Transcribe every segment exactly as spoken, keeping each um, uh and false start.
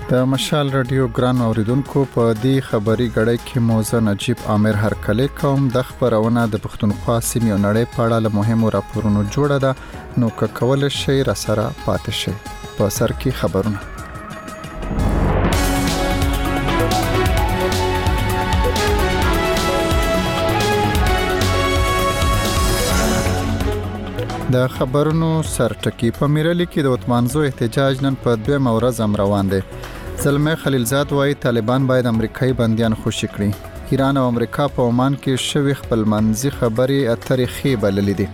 د مشال رادیو ګران اوریدونکو په دې خبري غړې کې موزه نجیب عامر هرکلی کوم د خبرونه د پښتونخوا سیمې او نړۍ په اړه له مهمو راپورونو جوړه ده نو که کول شي را سره پاتې شي په سر کې خبرونه. د خبرونو سرټکی په میرلی کې د وطمانزو احتجاج نن په دویمه ورځ هم روان دی. زلمه خلیلزاد وايي طالبان باید امریکایي بنديان خوشي کړي. ایران او امریکا په عمان کې شوي خپل منځي خبرې اترې خې بللې دي.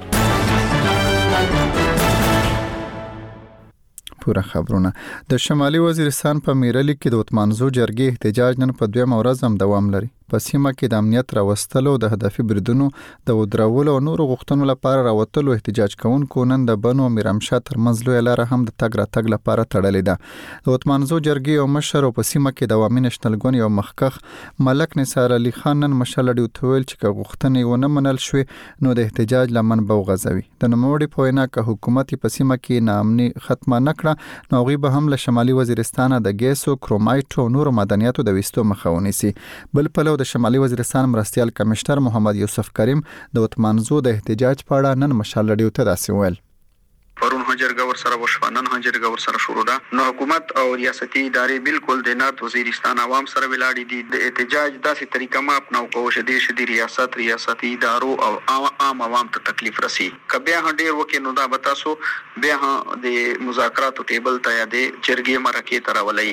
پوره خبرونه. د شمالي وزیرستان په میرلی کې د وطمانزو جرګې احتجاج نن په دویمه ورځ هم دوام لري. په سیمه کې د امنیت راوستلو د هدفي بریدونو د ودرولو او نورو غوښتنو لپاره راوتلو احتجاج کوونکو نن د بنو میرامشاه ترمنځ لوی لاره هم د تګ راتګ لپاره تړلې ده. د وطمانزو جرګې او مشر په سیمه کې د عوامي نېشنل ګوند یو مخکخ ملک نثار علي خان نن مشال ډیو تویل چې غوښتنې ونه منل شوې نو د احتجاج لمن بوغځوي. د نوموړي په وینا که حکومت په سیمه کې ناامني ختمه نکړه نو غوي به هم له شمالي وزیرستان د ګیسو کرومایټ او نورو معدنیاتو د وستو مخه ونیسي. بل په د شمالي وزیرستان مرستیال کمشنر محمد یوسف کریم د وطمانزو د احتجاج په اړه نن مشال ډیو ته داسې ویل. پرون هجرګه ور سره وشوانن هجرګه ور سره شروع ده نو حکومت او ریاستي ادارې بالکل د نات وزیرستان عوام سره ولاړې دي. د احتجاج داسې طریقه ما اپناو کوو چې د شدي ریاست ریاستي ادارو او عام عوام ته تکلیف رسی. کبه هډیر وکې نو دا بتاسو بیا د مذاکراتو ټیبل ته یا د جرګې مرکه تراولای.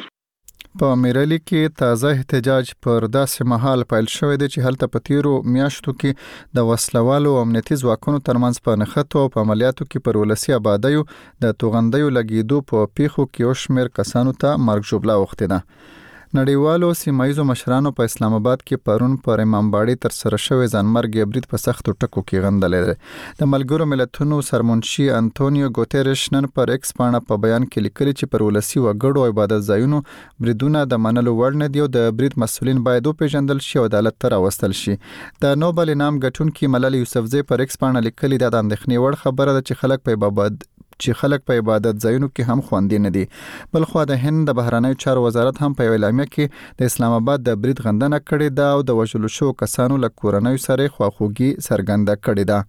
په میرلی کې تازه احتجاج پر داسې مهال پیل شوی دی چې هلته په تیرو میاشتو کې د وسلوالو او امنیتي ځواکونو ترمنځ په نښتو او په عملیاتو کې پر ولسي آبادیو د توغندیو لګیدو په پیښو کې او شمیر کسانو ته مرګ ژوبله وختي ده. نړیوالو سیمایزو مشرانو په اسلام آباد کې پرون پر امام باړي تر سره شوی ځانمرګ برید په سختو ټکو کې غندلې. د ملګرو ملتونو سرمنشي انټونیو ګوتيريش نن پر ایکس باندې په بیان کې لیکلي چې پر ولسي وګړو عبادت ځایونو بریدونه د منلو وړ نه دي او د برید مسولین باید وپیژندل شي او عدالت ته راوستل شي. د نوبل انعام ګټونکي ملال یوسفزئی پر ایکس باندې لیکلي د اندېښنې وړ خبره ده چې خلک په عبادت چې خلک په عبادت ځایونو کې هم خوندي نه دي. بل خو د هند د بهرنیو چارو وزارت هم په اعلامیه کې د اسلام آباد د برید غندنه کړې ده او د وژلو شو کسانو له کورنۍ سره خواخوږي څرګنده کړې ده.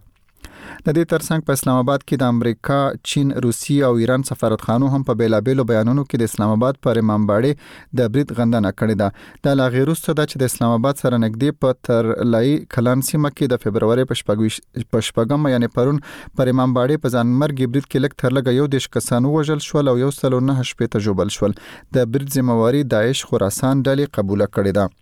د دې ترڅنګ په اسلام آباد کې د امریکا، چین، روسیې او ایران سفارتخانو هم په بیلابېلو بیانونو کې د اسلام آباد پر امام باړي د برید غندنه کړې ده. د لا غیر وروسته د چې د اسلام آباد سره نږدې په ترلای کلان سیمه کې د فبرवरी په شپږم یعنی پرون پر امام باړي په ځانمرګ برید کې لک تر لګ یو دیش کسانو وژل شول او یو سل نه شپې ته جوبل شول. د برید ذمہواری داعش خراسان ډلې قبول کړې ده.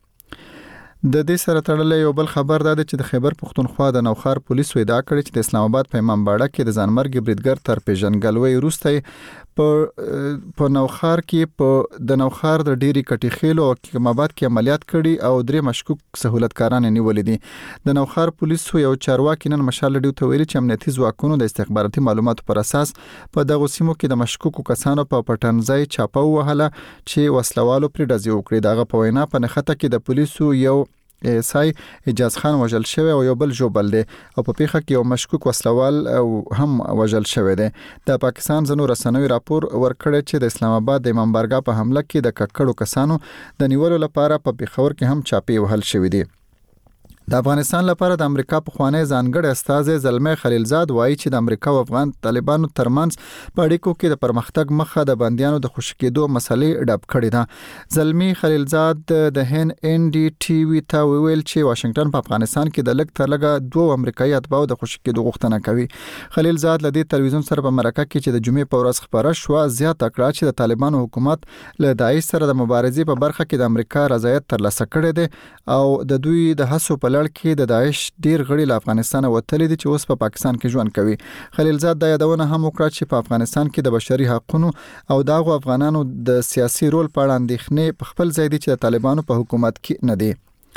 د دې سره تړلې یو بل خبر ده چې د خیبر پښتونخوا د نوخار پولیسو ادعا کړې چې د اسلام آباد په امام باړه کې د ځانمرګ بریدګر تر پیژنګلوي وروسته په په نوخار کې په د نوخار د ډيري کټي خېلو او امام آباد کې عملیات کړي او درې مشکوک سہولتکاران نیولې دي. د نوخار پولیسو یو چارواکي نن مشال ډیو ته ویلي چې امنیتي ځواکونو د استخباراتي معلوماتو پر اساس په دغه سیمو کې د مشکوکو کسانو په پټنځای چاپو وهله چې وسلوالو پر ډزې وکړي. دغه په وینا په نخته کې د پولیسو یو سای اجاز خان وژل شوی او یو بل جوبل دی او په پیښه کې یو مشکوک وسلوال هم وژل شوی دی. د پاکستان ځنو رسنوي راپور ورکړی چې د اسلام آباد د امام بارګاه په حمله کې د ککړو کسانو د نیولو لپاره په پیښور کې هم چاپی وهل شوی دی. د افغانستان لپاره د امریکا په خوانی ځانګړی استازی زلمه خلیلزاد وایي چې د امریکا او افغان طالبانو ترمنځ په اړیکو کې د پرمختګ مخه د بنديانو د خوشی کېدو مسلې ډب کړې ده. زلمه خلیلزاد د هن ان ډي ټي وي ته ویل چې واشنگټن په افغانستان کې د لګ تر لګه دوه امریکایي اتباعو د خوشی کېدو غوښتنه کوي. خلیلزاد لدی تلویزیون سره په مرکه کې چې د جمعې په ورځ خبره شو زیات کړه چې د طالبانو حکومت له داعش سره د مبارزې په برخه کې د امریکا رضایت ترلاسه کړی دی او د دوی د هڅو په لړ کې د داعش ډیر غړي له افغانستان وتلي دي چې اوس په پاکستان کې ژوند کوي. خلیلزاد د یادونه هم وکړه چې په افغانستان کې د بشري حقوقو او دغه افغانانو د سیاسي رول په اړه اندېښنې په خپل ځای دي چې د طالبانو په حکومت کې نه دي.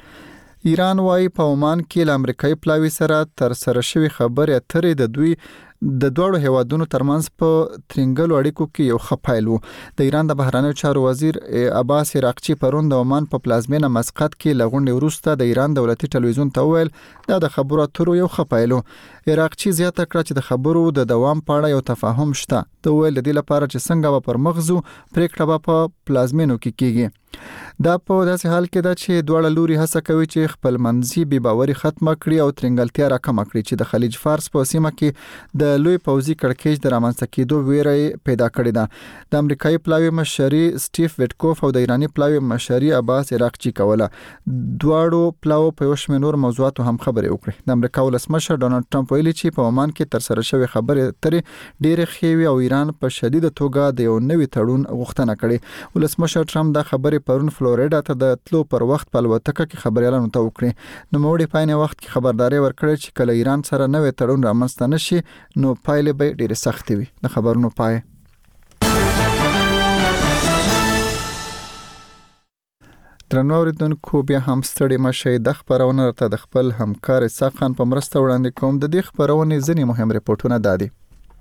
ایران وايي په عمان کې له امریکایي پلاوي سره تر سره شوی خبرې اترې د دوی د دوړو هیوادونو ترمنځ په ترنګلو اړیکو کې یو خپایل وو. د ایران د بهرنیو چارو وزیر عباس عراقچی پرون د عمان په پلازمینه مسقط کې لغونډې وروسته د ایران دولتي ټلویزیون ته وویل دا د خبرو اترو یو خپایل وو. عراقچی زیاته کړه چې د خبرو د دوام په اړه یو تفاهم شته. ته ویل د دې لپاره چې څنګه به پر مغزو پریکړه به په پلازمینو کې کیږي. دا په داسې حال کې ده چې دواړه لوري هڅه کوي چې خپل منځي بې باوري ختمه کړي او ترنګلتیا راکمه کړي چې د خلیج فارس په سیمه کې د لوی پوځي کړکېچ د رامنځته کېدو ویره پیدا کړې ده. د امریکایي پلاوي مشري سټیف ویټکوف او د ایراني پلاوي مشري عباس عراقچی کوله. دواړو پلاو په یو شمېر نور موضوعاتو هم خبرې وکړې. د امریکا ولسمشر ډونالد ټرمپ ویلي چې په عمان کې تر سره شوې خبرې اترې ډېرې ښې وي او ایران په شدیده توګه د یو نوي تړون غوښتنه کړې. ولسمشر ټرمپ دا خبرې پرون فلوریډا ته د تلو پر وخت په الوتکه کې خبريالانو ته وکړي. نو موړي پاینه وخت کې خبرداري ورکړي چې کله ایران سره نوې تړون رامنځته نشي نو پایلې به ډېرې سختې وي. د خبرونو پای. درنو اوریدونکو بیا هم ستړي مشه. د خبرونه ته د خپل همکار ساقان په مرسته وړاندې کوم. د دې خبرونه ځینې مهم ریپورتونه دادي.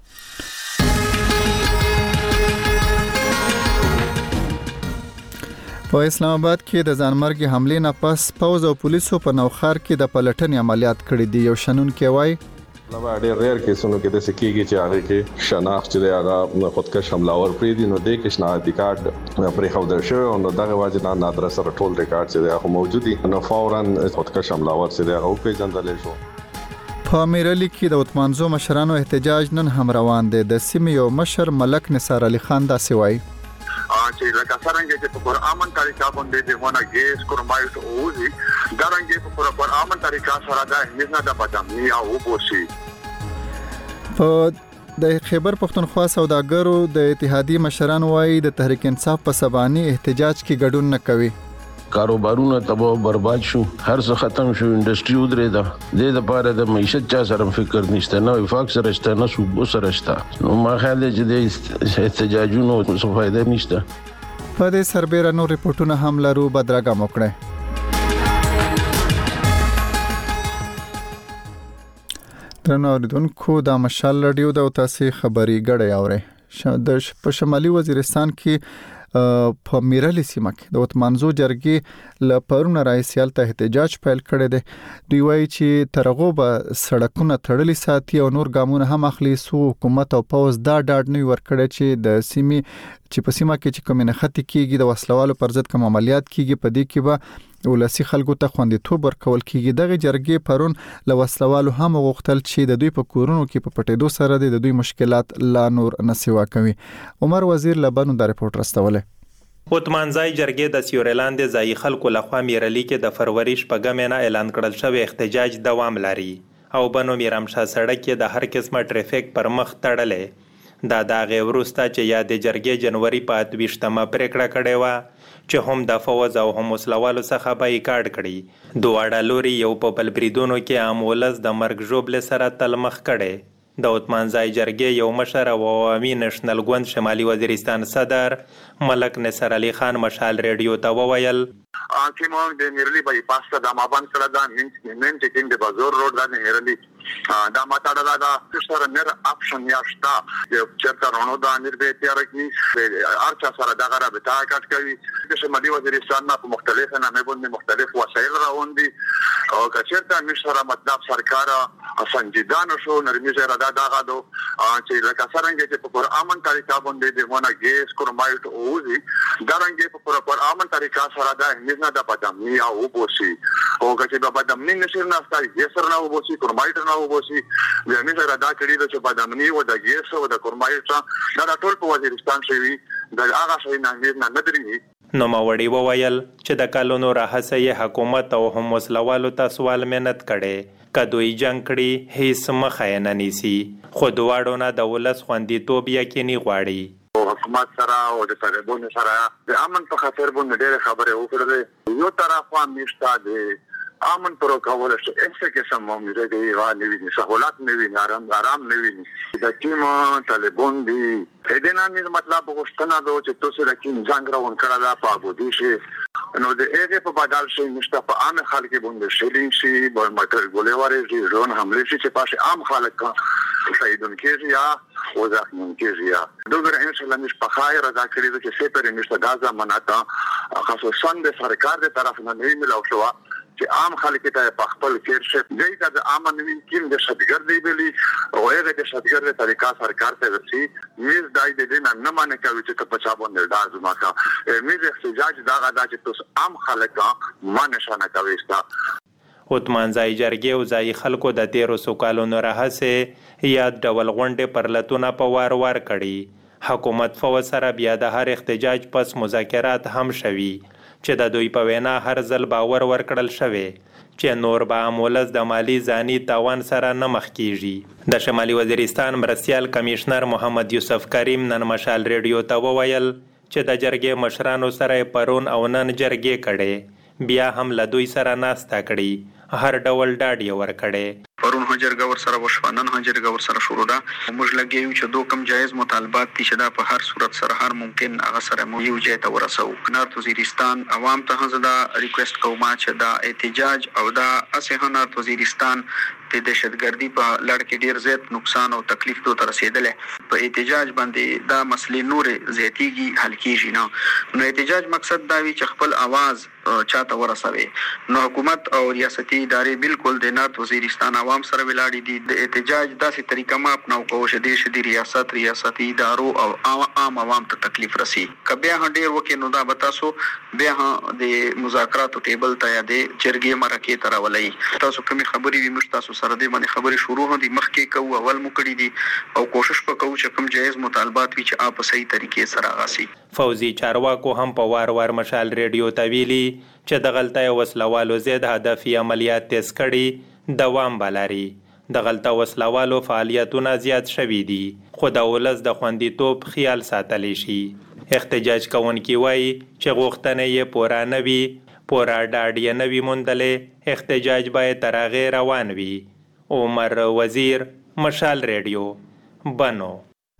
په اسلام آباد کې د ځانمرګي حملې نه پس پوز او پولیسو په نوخار کې د پلټنې عملیات کړي دي. یو شنن کې وای لبا ډېر ریئر کیسونو کې د سکیږي چې هغه کې شناخت چې هغه خودکش حملاور پرې دي نو د کې شناخت کارت پرې خو درشو نو دغه واجب نه نادر سره ټول ریکارډ چې هغه موجودي نو فورا خودکش حملاور چې هغه پیژندل شو. په امیرعلی کې د عثمانزو مشرانو احتجاج نن هم روان دی. د سیمې یو مشر ملک نثار علي خان دا سوای چې لکه څنګه چې په امن طریقه باندې دغه ګیس کورمایټ اوزي درنګ په پر امن طریقه سره دا هیڅ نه د بدامنی او بوشي. په د خیبر پختونخوا سوداګرو د اتحادیې مشران وایي د تحریک انصاف په سباني احتجاج کې ګډون نه کوي. کاروبارونه تباہ برباد شو، هر څه ختم شو، انډستری ودرې ده. د لپاره د معیشت چا سره فکر نشته، نه وفاق سره شته، نه صوبو سره شته. نو ما خیال دی چې د احتجاجونو څه فائدہ نشته. په دې سربېره نور ریپورتونه هم لرو. بدرګه موکړه. درنو اوریدونکو د مشال رادیو د تاسو خبري غړې اوري. د په شمالي وزیرستان کې په میرلی سیمه کې د وطمنځو جرګې ل پرونه رئیسیال ته احتجاج پیل کړی دی. دوی وایي چې ترغو به سړکونه تړلي ساتي او نور ګامونه هم اخلي. سو حکومت او پوز دا ډاډ نه ورکړي چې د سیمې چې په سیمه کې چې کوم نه ختی کیږي د وسلوالو پر ضد کوم عملیات کیږي په دې کې به ولسی خلکو ته خوندیتوب ورکول کیږي. دغه جرګې پرون له وسلوالو هم غوښتل چې د دوی په کورونو کې په پټېدو سره د دوی مشکلات لا نور نسوا کوي. عمر وزیر لبنو دا رپورت راستوله. وطمانځای جرګې د سیورلاند ځای خلکو لخوا میرلی کې د فروری شپږم نه اعلان کړل شوی احتجاج دوام لري او بنو میرمشا سړک کې د هر قسمه ټریفیک پر مخ تړلې. دا دغه وروسته چې یا د جرګې جنوري په اتویشتمه پریکړه کړې و چې هم د فوز او هم وسلوالو څخه بایکاټ کړي. دواړه لوري یو په بل بریدونو کې عام ولس د مرګ ژوبل سره تلمخ کړي. د عثمانځای جرګې یو مشر او عوامي نېشنل ګوند شمالي وزیرستان صدر ملک نثار علي خان مشال ریډیو ته وویل چې موږ د میرلی بای پاس ته د مابان سره د نن چې کیند بازار روډ د میرلی دا ماته دا سره نر اپشن یاشتا چې چرته رونو د امیر به تیار کی ارچا سره د غره به تا کټ کوي د شمالي وزیرستان په مختلفه نامه باندې مختلف وسایل راوندي او کچرته امیر سره مطلب سرکار سنجیدانه شو نرمي زره دا دغه دو چې لکه څنګه چې په امن طریقه باندې دغه ګیس کورمایټ اوزي درنګ په پر امن طریقه سره دا نه د بدامنی او بوشي او چې د بدامنی نشر نه ستای یې سره نه بوشي کورمایټ نه بوشي د امیر سره دا کړي د بدامنی او د ګیس او د کورمایټ دا ټول په وزیرستان شوی د هغه شوی نه نه ندري. نو ماوړي وویل چې د کالونو راهسې حکومت او هم وسلوالو ته سوال مهنت کړي کدوې جنگ کړي هیڅ مخه نه نیسي خو دواړو نه د ولس خوندیتوب یقیني غواړي. حکومت سره او د طالبانو سره د امن په خاطر باندې ډېر خبره وکړه. یو طرف امنشتا د امن پر کول شي هیڅ قسم مې دی غالي وي سہولت نه وي آرام آرام نه وي د ټیم طالبان دی. دا نه مطلب غوښتنه ده چې تاسو د کیم څنګه راون کړه دا په ابو دي شي نو د هغه په بدل شي نشته په عام خلک باندې شیلینګ شي بل مټر ګولېوارې شي ژوند حمله شي چې پاسه عام خلک شهیدون کېږي یا وزخمون کېږي یا دوغره ان شاء الله مش په خیر ادا کړی چې سپر نشته غازا مناته خصوصا د سرکار د طرف نه نه ملو شو چې عام خلک ته په خپل کې شي دای د عام نوین کیم د شتګر دی بلی او هغه د شتګر د طریقہ سرکار ته رسي میز دای د دین نه مانه کوي چې په چا باندې داز ماکا میز احتجاج دا غدا چې تاسو عام خلک ما نشانه کوي ستا عثمان زای جرګې او زای خلکو د تیرو سو کالونو راهسه یاد ډول غونډې پر لتونه په وار وار کړي حکومت فو سره بیا د هر احتجاج پس مذاکرات هم شوي چې د دوی په وینا هر ځل باور ورکړل شوی چې نور به مولز د مالی ځاني تاوان سره نه مخ کیږي د شمالي وزیرستان مرستیال کمشنر محمد یوسف کریم نن مشال ریډیو ته وویل چې د جرګې مشرانو سره پرون او نن جرګې کړي بیا هم له دوی سره ناسته کړي هر ډول ډاډ یې ورکړي پرون هجرګه ور سره وشوانن هجرګه ور سره شروع ده موږ لګیو چې دوه کم جایز مطالبات دي چې دا په هر صورت سره هر ممکن هغه سره مو یو ځای ته ورسو نارت وزیرستان عوام ته زدا ریکوست کوم چې دا احتجاج او دا اسه نارت وزیرستان د دهشتګردي په لړ کې ډیر زیات نقصان او تکلیف دوه تر رسیدلې په احتجاج باندې دا مسلې نور زیاتیږي حل کیږي نه نو احتجاج مقصد دا وی چې خپل आवाज چاته ورسوي نو حکومت او ریاستي ادارې بالکل د نارت وزیرستان عوام سره ولاړې دي د احتجاج داسې طریقه ما اپناو کوو چې د شدي ریاست ریاستي ادارو او عام عوام ته تکلیف رسي کبه هډیر وکي نو دا بتاسو بیا د مذاکراتو ټیبل ته یا د جرګې مرکه ترولای تاسو کومي خبري وي مشتاسو سره دې باندې خبرې شروع هدي مخکې کوو اول مو کړی دي او کوشش وکړو چې کوم جایز مطالبات وي چې آپ صحیح طریقې سره غاسي فوزي چارواکو هم په وار وار مشال ریډیو ته ویلي چې د غلطه وسلوالو زید هدفي عملیات تیز کړي دوام بلاري د غلطه وسلوالو فعالیتونه زیات شوي دي خو د ولس د خوندیتوب خیال ساتلی شي احتجاج کوونکي وایي چې غوښتنې یې پوره نه وي پورا ډاډ یې نه وي موندلی احتجاج باید تر هغې روان وي عمر وزیر مشال ریډیو بنو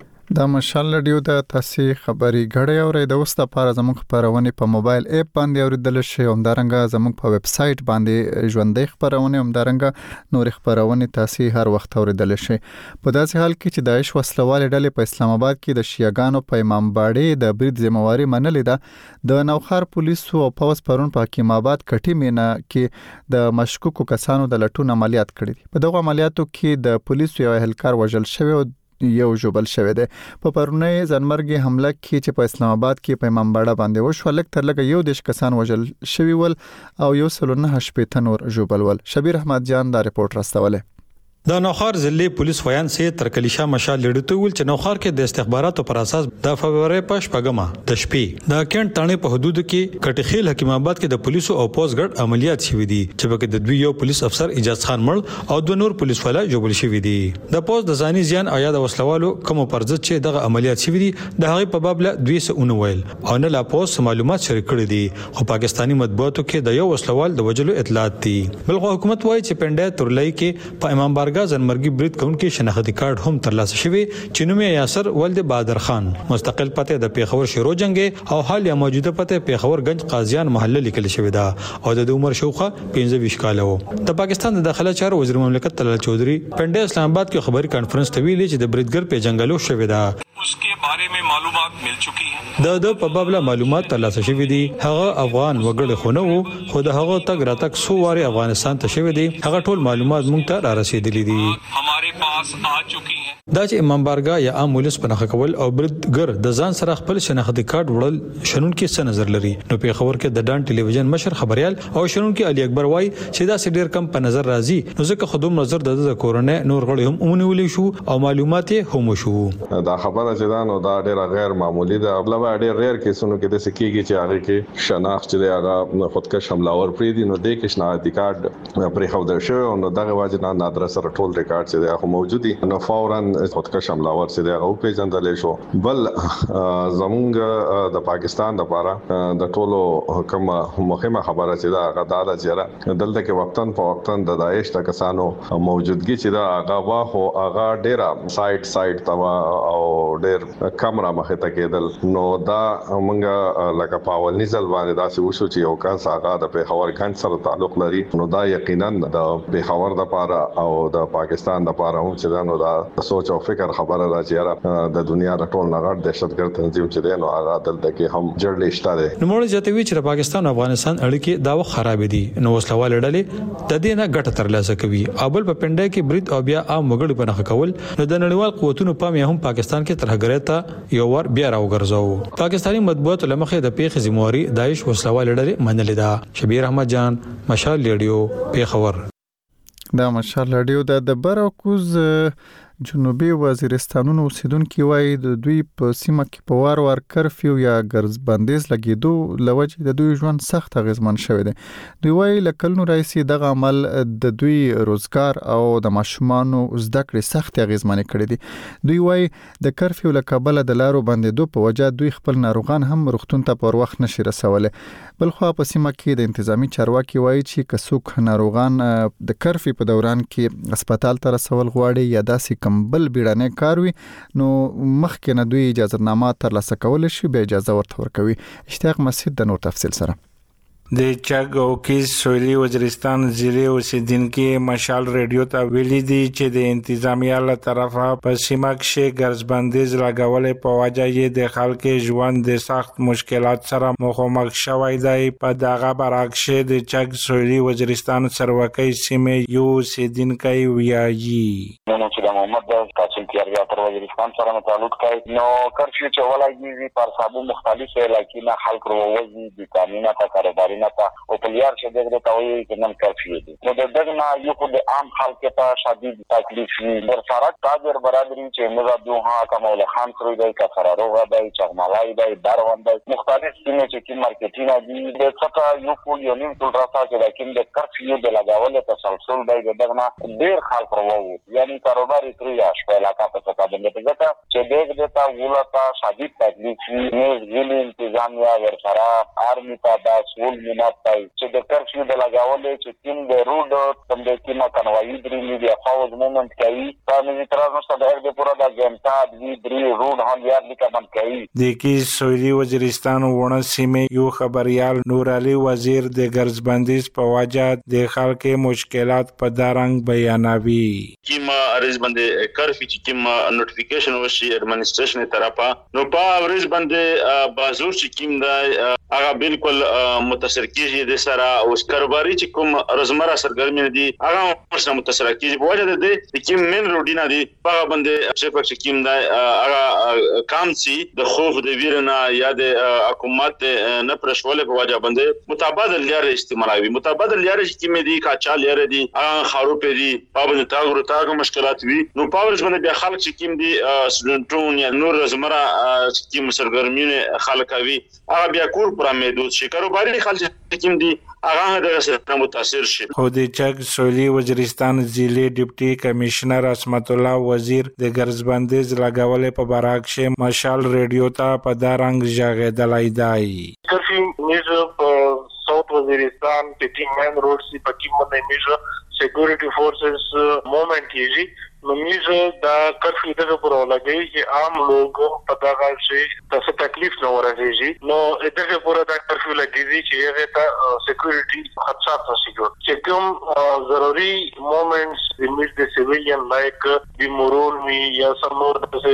د مشال ریډیو د تاسو خبري غړې اوري د اوس لپاره زموږ خبرونه په موبایل اپ باندې اوریدل شي او همدارنګه زموږ په ویب سټ باندې ژوندۍ خبرونه همدارنګه نور خبرونه تاسو هر وخت اوریدل شي په داسې حال کې چې داعش وسلوال ډلې په اسلام آباد کې د شیعاګانو په امام باړې د برید ذمہواری منلې ده د نوخار پولیسو او پوس پرون په حکیم آباد کټی مینا کې د مشکوکو کسانو د لټون عملیات کړي دي په دغه عملیاتو کې د پولیسو یو اهلکار وژل شوی او یو جوبل شوی دی په پرونی ځنمرګي حمله کې چې په اسلام آباد کې په امام باړه باندې وشو لک تر لګ یو دیش کسان وژل شوی ول او یو سلونه شپې تنور جوبل ول شبیر احمد جان دا رپورت راستوله د نوخار ضلع پولیس ویان سي تر کلیشا مشال لیډو ول چې نوخار کې د استخباراتو پر اساس د فبرवरी په شپږمه د شپې د کینټ تانه په حدود کې کټخیل حکیم آباد کې د پولیسو او پوس ګډ عملیات شوې دي چې په کې د دوی یو پولیس افسر اجازه خان مړ او دوه نور پولیس والا جوړل شوې دي د پوس د ځاني ځان او یا د وسلوالو کوم پرځ چې دغه عملیات شوې دي د هغه په باب له دوه سو ویل او نه لا پوس معلومات شریک کړي دي خو پاکستانی مطبوعاتو کې د یو وسلوال د وجلو اطلاعات دي بلخو حکومت وایي چې پنده ترلای کې په امام بارګه ځنمرګي برید کونکي شناختی کارت هم ترلاسه شوی چې نوم یې یاسر ولد بادر خان مستقل پته د پیښور شیرو جنگ او حال یا موجوده پته پیښور گنج قاضیان محله لیکل شوی دا او د عمر شوخه پنځه ویش کال وو د پاکستان د داخله چارو وزیر مملکت طلال چودھری پنده اسلام آباد کې خبري کانفرنس ته ویلي چې د بریدګر په جنگلو شوی دا उसके बारे में मालूमात मिल चुकी है د د په باب له معلومات ترلاسه شوی دي هغه افغان وګړي خونه وو خو د هغه تګ راتګ سو واري افغانستان ته شوی دي هغه ټول معلومات مونږ ته را رسیدلي دي हमारे पास आ चुकी हैं دا چې امام بارګه یا عام ولس په نخښه کول او بریدګر د ځان سره خپل شناختی کارت وړل شنون کې څه نظر لري نو په خبر کې د ډان ټلویزیون مشر خبريال او شنون کې علي اکبر وای چې دا سډیر کم په نظر راځي نو ځکه خودم نظر د کورونه نور غړي هم اونولې شو او معلومات هم شو دا خبره چې دا نو دا ډیر غیر معمولی ده بل به ډیر ریر کیسونو کې د سکیږي چې هغه کې شناخت چې هغه خودکش حملاور پری دي نو د کې شناختی کارت پرې خو در شو نو دغه واجب نه نادر سره ټول ریکارډ چې خو موجودي نو فورا خودکش حملاور چې دغه په ځندل شو بل زمونږ د پاکستان لپاره د ټولو کوم مهمه خبره چې دا غداله چې دلته کې وختن په وختن د داعش د کسانو موجودګي چې دا هغه واخو هغه ډیره سایت سایت توا او ډیر کیمرا مخه ته کېدل نو دا موږ لکه پاول نزل باندې دا څه وشو چې یو کس هغه د پیښور ګند سره تعلق لري نو دا یقینا د پیښور د لپاره او د پاکستان د لپاره هم چې دا نو دا سوچ او فکر خبره راځي د دنیا د ټول نغړ دهشتګرد تنظیم چې دی نو هغه دلته کې هم جړلې شته دي نو موږ جاتوي چې پاکستان او افغانستان اړیکې دا خراب دي نو وسلوال ډلې د دې نه ګټه ترلاسه کوي ابل په پنده کې برید او بیا عام وګړي په نخ کول نو د نړیوال قوتونو په مې هم پاکستان کې ترهګرۍ ته یو ور بیا راوګرځاو پاکستاني مطبوعات لمخې د پیښې ذمہواری داعش وسلوال ډلې منلې ده شبیر احمد جان مشال ریډیو پیښور دا مشال ریډیو د برکوز جنوبي وزیرستانونو اوسیدونکو وایي د دوی په سیمه کې په وار وار کرفیو یا ګرځ بندیز لګیدو لوجه د دوی ژوند سخت غیزمن شوی دی دوی وایي لکلنو رئیسي دغه عمل د دوی روزګار او د ماشومانو زده کړې سخت غیزمن کړي دي دوی وایي د کرفیو لکبل د لارو بندیدو په وجه دوی خپل ناروغان هم روغتون ته پر وخت نشي رسوله بل خو په سیمه کې د انتظامی چارواکي وایي چې کڅوک ناروغان د کرفي په دوران کې هسپتال ته رسول غواړي یا داسې بل بیړنی کار وي نو مخکې نه دوی اجازه نامه ترلاسه کول شي به اجازه ورته ورکوي اشتیاق مسجد د نور تفصیل سره د چاګ او کیس سویلي وزیرستان ضلع اوسیدونکو مشال ریډیو ته ویلي دي چې د انتظامیه له طرفه په سیمه کې ګرځ بندیز لګولې په وجه یې د خلکو ژوند د سخت مشکلات سره مخامخ شوی دی په دغه برعکس د چاګ سویلي وزیرستان سروکي سیمه یو اوسیدونکو ویایي نو چې د محمد قاسم تیاریا تر وزیرستان سره تعلق کوي نو کرفیو چې ولایي پر صابو مختلفه علاقې خلک روزي د قانونا ته کاروبار نه تا او پلیار چې دغه ته وایي چې نن کرفیو دي نو دغه نه یو د عام خلک ته شدید تکلیف در سره تاجر برادری چې موږ دوه کمال خان سره دی کا فرارو دی چغمالای دی دروند دی مختلف سیمه چې کی مارکیټینګ دي د څه یو کو یو نیم ټول راځي چې لیکن د کرفیو د لګاول تسلسل دی دغه نه ډیر خلک وروو یعنی کاروبار یې تری علاقه په څه باندې دغه چې دغه ته ولته شدید تکلیف نه ویل انتظامیه ور سره آرمی ته د سول مناطای چې د کرفیو د لګاولې چې تیم د روډ تم د کیما کنوایي درې دی فاوز مومنت کوي تاسو تر اوسه د هغه پورا د جنتا د درې روډ هان یاد لیکه بند کوي د کی سویلي وزیرستان ونه سیمه یو خبريال نور علي وزیر د ګرځ بندیز په وجه د خلکو مشکلات په دارنګ بیانوي کیما ارز باندې کرفی چې کیما نوټیفیکیشن وشي ایڈمنسټریشن طرفه نو په ورځ باندې بازور چې کیم دا هغه بالکل متاثر کیږي د سره اوس کاروباري چې کوم روزمره سرګرمي دي هغه ورسره متاثر کیږي په وجه د دې چې کوم من روډینا دي په باندې چې په چې کوم دا هغه کام سي د خوف د ویرنا یا د حکومت نه پرشوله په وجه باندې متبادل لري استعمالوي متبادل لري چې کوم دي کاچا لري دي هغه خارو په دي په باندې تاګرو تاګو مشکلات وي نو په ورځ باندې بیا خلک چې کوم دي سټډنټون یا نور روزمره چې کوم سرګرمي خلک کوي هغه بیا کور پر محدود شي کاروباري خلک کوم دي هغه د سره متاثر شي خو د چک سویلي وزیرستان ضلع ډیپټي کمشنر اسمت الله وزیر د ګرځ بندیز لګولې په برعکس مشال ریډیو ته په دارنګ ژغېدلای دی کرفیو میزه په ساوث وزیرستان پیټینګ مین روډ سی پکې باندې میزه سکیورټي فورسز موومنٹ کیږي نو میزه دا کرفیو دغه پر لګي چې عام لوګو په دغه شي تاسو تکلیف نه ورسېږي نو دغه پر دا کرفیو لګي چې هغه ته سکیورټي خدشات نشي چې کوم ضروري موومنټس د میز د سیویلین لایک بیمورون می یا سمور د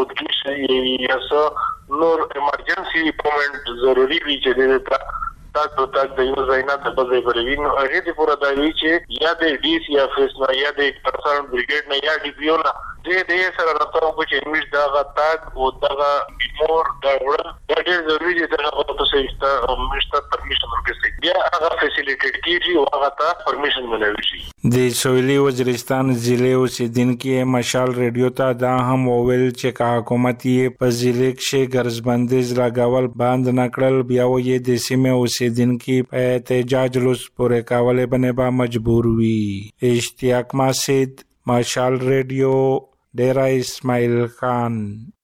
فودګي یا څه نور ایمرجنسي موومنټ ضروري وي چې د تاک تو تاک د یو ځای نه د بل ځای پرې وینو هغه دې پورا دا وی چې یا د ډي سی افیس نه یا د پرسنل بریګیډ نه یا ډي پی او نه دې دې سره راځو چې موږ دا غتاک او دا بیمور دا ور دا ډېر ضروري دي چې هغه ته سیسته او موږ ته پرمیشن ورکړي بیا هغه فیسیلیټیټ کیږي او هغه ته پرمیشن ملوي شي د سویلي وزیرستان ضلع اوسیدونکو مشال ریډیو ته دا هم وویل چې حکومت یې په ضلع کې ګرځ بندیز لګول بند نکړل بیا یې د سیمه اوسیدونکو په احتجاج لوس پورې کولې باندې با مجبور وي اشتیاق مسجد مشال ریډیو ډیرا اسماعیل خان.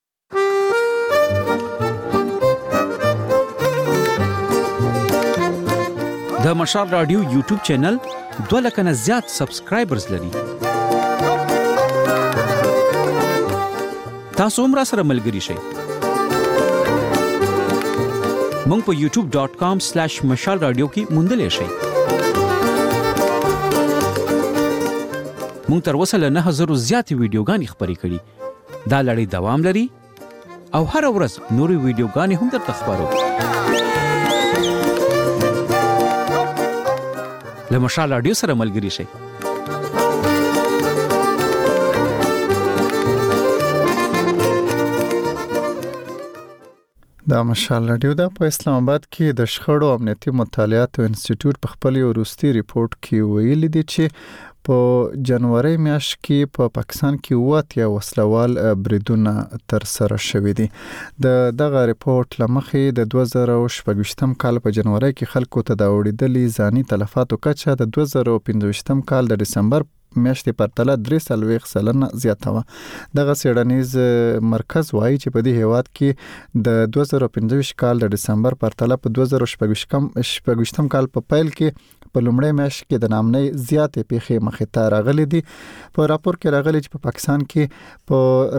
د مشال رادیو یوټیوب چینل دوه لک نه زیات سبسکرایبرز لري. تاسو هم را سره ملګري شئ. مونږ په یوټیوب ډاٹ کام سلیش مشال رادیو کې موندلې شئ. مونږ تر اوسه له نه هزار زیاتې ویډیوګانې خپرې کړي. دا لړۍ دوام لري او هر ورځ نورې ویډیوګانې هم درته خپرو. له مشال رادیو سره ملګري شئ. دا مشال رادیو دا په اسلام آباد کې د شخړو امنیتي مطالعاتو انسټیټیوټ په خپل یو وروستي ریپورت کې ویلي دي چې په جنوري میاشت کې په پا پاکستان کې واتیا وسلوال بریدونه تر سره شوې دي. د دغه ریپورت لمخې د دوه زره شپږ کال په جنوري کې خلکو ته د اوریدلې ځاني تلفاتو کچه د دوه زره پنځه کال د دسمبر میاشتې پرتله درې سلويخ سلنه زیاته و. دغه سیډنیز مرکز وایي چې په دې هیواد کې د دوه زره پنځه کال د دسمبر پرتله په دوه زره شپږ کال په پیل کې په لومړۍ میاشت کې د نامنۍ زیاتې پیښې مخې ته راغلي دي. په راپور کې راغلي چې په پاکستان کې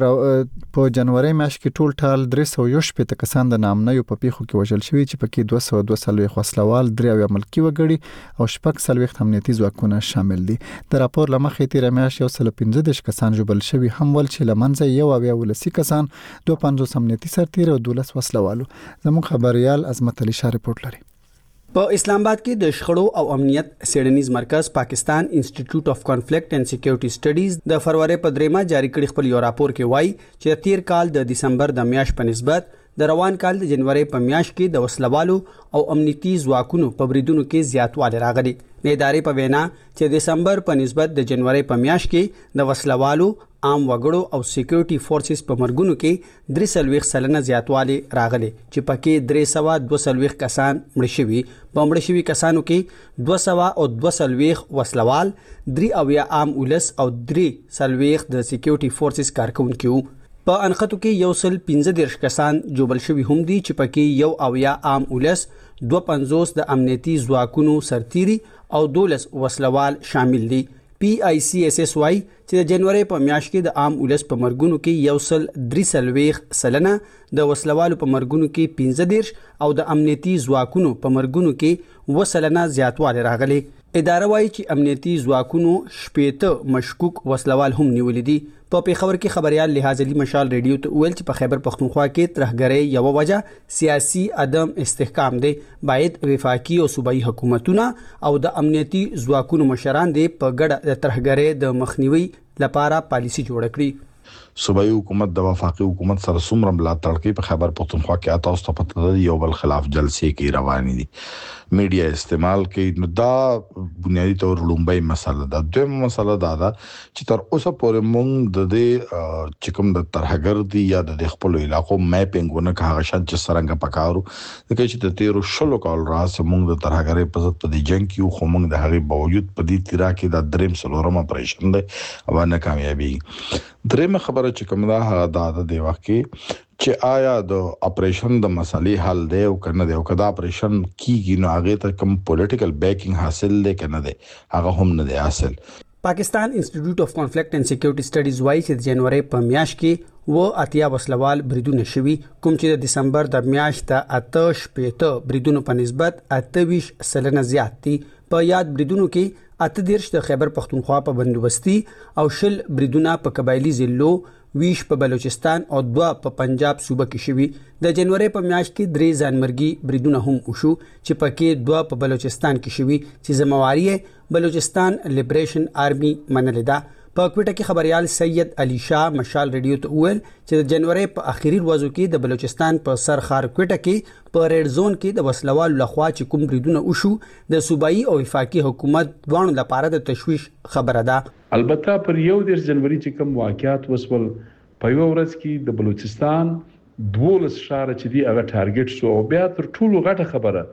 په په جنوري میاشت کې ټول ټال درې سوه شپږ کسان د نامنۍ په پیښو کې وژل شوي چې پکې دوه سوه دوه سلويخ وسلوال، درې ملکي وګړي او شپږ سلويخ امنیتي ځواکونه شامل دي. د راپور مخې تیر میاشت یو سل پنځه کسان ژوبل شوي هم ول چې لمنځه یو اویا ولسی کسان دوه پنځوس امنیتي سرتیر او دولس وسلوالو. زموږ خبريال عظمت علي شاه رپورټ لري. په اسلام آباد کې د شخړو او امنیت سیډنیز مرکز پاکستان انسټیټیوټ اف کانفلیکټ اینڈ سکیورټي سټډیز د فروری په دریمه جاری کړي خپل یو راپور کې وایي چې تیر کال د دسمبر د میاشت په نسبت د روان کال د جنوري په میاشت کې د وسلوالو او امنیتي ځواکونو په بریدونو کې زیاتوالی راغلی. د ادارې په وینا چې د دسمبر په نسبت د جنوري په میاشت کې د وسلوالو، عام وګړو او سکیورټي فورسز په مرګونو کې درې سلويخ سلنه زیاتوالی راغلی چې پکې درې سوه دوه سلويخ کسان مړ شوي. په مړ شوي کسانو کې دوه سوه او دوه سلويخ وسلوال، درې اویا عام ولس او درې سلويخ د سکیورټي فورسز کارکونکي وو. په انخطو کې یو سل پنځه دیرش کسان جوبل شوي هم دي چې پکې یو اویا عام ولس، دوه پنځوس د امنیتي ځواکونو سرتیري او دولس وسلوال شامل دي. پی آی سی ایس ایس وايي چې د جنوري په میاشت کې د عام ولس په مرګونو کې یو سل درې سلويخ سلنه، د وسلوالو په مرګونو کې پنځه دیرش او د امنیتي ځواکونو په مرګونو کې اووه سلنه زیاتوالی راغلی. اداره وايي چې امنیتي ځواکونو شپېته مشکوک وسلوال هم نیولي دي. په پیښور کې خبريال لحاظ علي مشال ریډیو ته ویل چې په خیبر پختونخوا کې ترهګرۍ یو وجه سیاسي عدم استحکام دی. باید وفاقي او صوبایي حکومتونه او د امنیتي ځواکونو مشران دی په ګډه د ترهګرۍ د مخنیوي لپاره پالیسي جوړ کړي. صوبایي حکومت د وفاقي حکومت سره څومره ملاتړ کوي په خیبر پختونخوا کې اته اوسه پته ده یو بل خلاف جلسې کې روانې دي، میډیا استعمال کوي. نو دا بنیادی طور لومبای مسله ده. دویمه مسله دا ده چې تر اوسه پورې مونږ د دې چې کوم د ترهګر دي یا د خپل علاقو میپینګ ونه که هغه شان چې څرنګه پکارو ځکه چې د تیرو شلو کال راځي مونږ د ترهګرۍ په ضد په دې جنګ کې خو مونږ د هغې باوجود په دې تیرا کې د دریم څلورم اپریشن دی او نه کامیابیږي. درېمه خبره چې کوم ده هغه دا ده د وخت کې چې آیا د اپریشن د مسلې حل دی او کنه دی او کدا اپریشن کیږي نو هغه ته کوم پولیټیکل بیکینګ حاصل دی کنه دی هغه هم نه دی حاصل. پاکستان انسټیټیوټ اف کانفلیکټ اینڈ سکیورټي سټډیز وايي چې د جنوري په میاشت کې و اتیا وسلوال بریدونه شوي کوم چې د دسمبر د میاشت د اته شپېته بریدونو په نسبت اته ویشت سلنه زیات دي. په یاد بریدونو کې اته دیرش د خیبر پختونخوا په بندوبستي او شل بریدونه په قبایلی ضلعو، ویش په بلوچستان او دوه په پنجاب صوبه کې شوي. د جنوري په میاشت کې درې ځانمرګي بریدونه هم وشو چې پکې دوه په بلوچستان کې شوي چې ذمہواری بلوچستان لیبریشن آرمی منلې ده. په کوټه کې خبريال سید علي شاه مشال ریډیو ته ویل چې د جنوري په اخیری ورځو کې د بلوچستان په سرخار کوټه کې په ریډ زون کې د وسلوالو لخوا چې کوم بریدونه وشو د صوبایي او وفاقي حکومت دوانو لپاره د تشویش خبره ده. البته پر یو د جنوري چې کوم واقعیات وسول په یو ورځ کې د بلوچستان دولس شهر چې دی هغه ټارګټ شو او بیا تر ټولو غټه خبره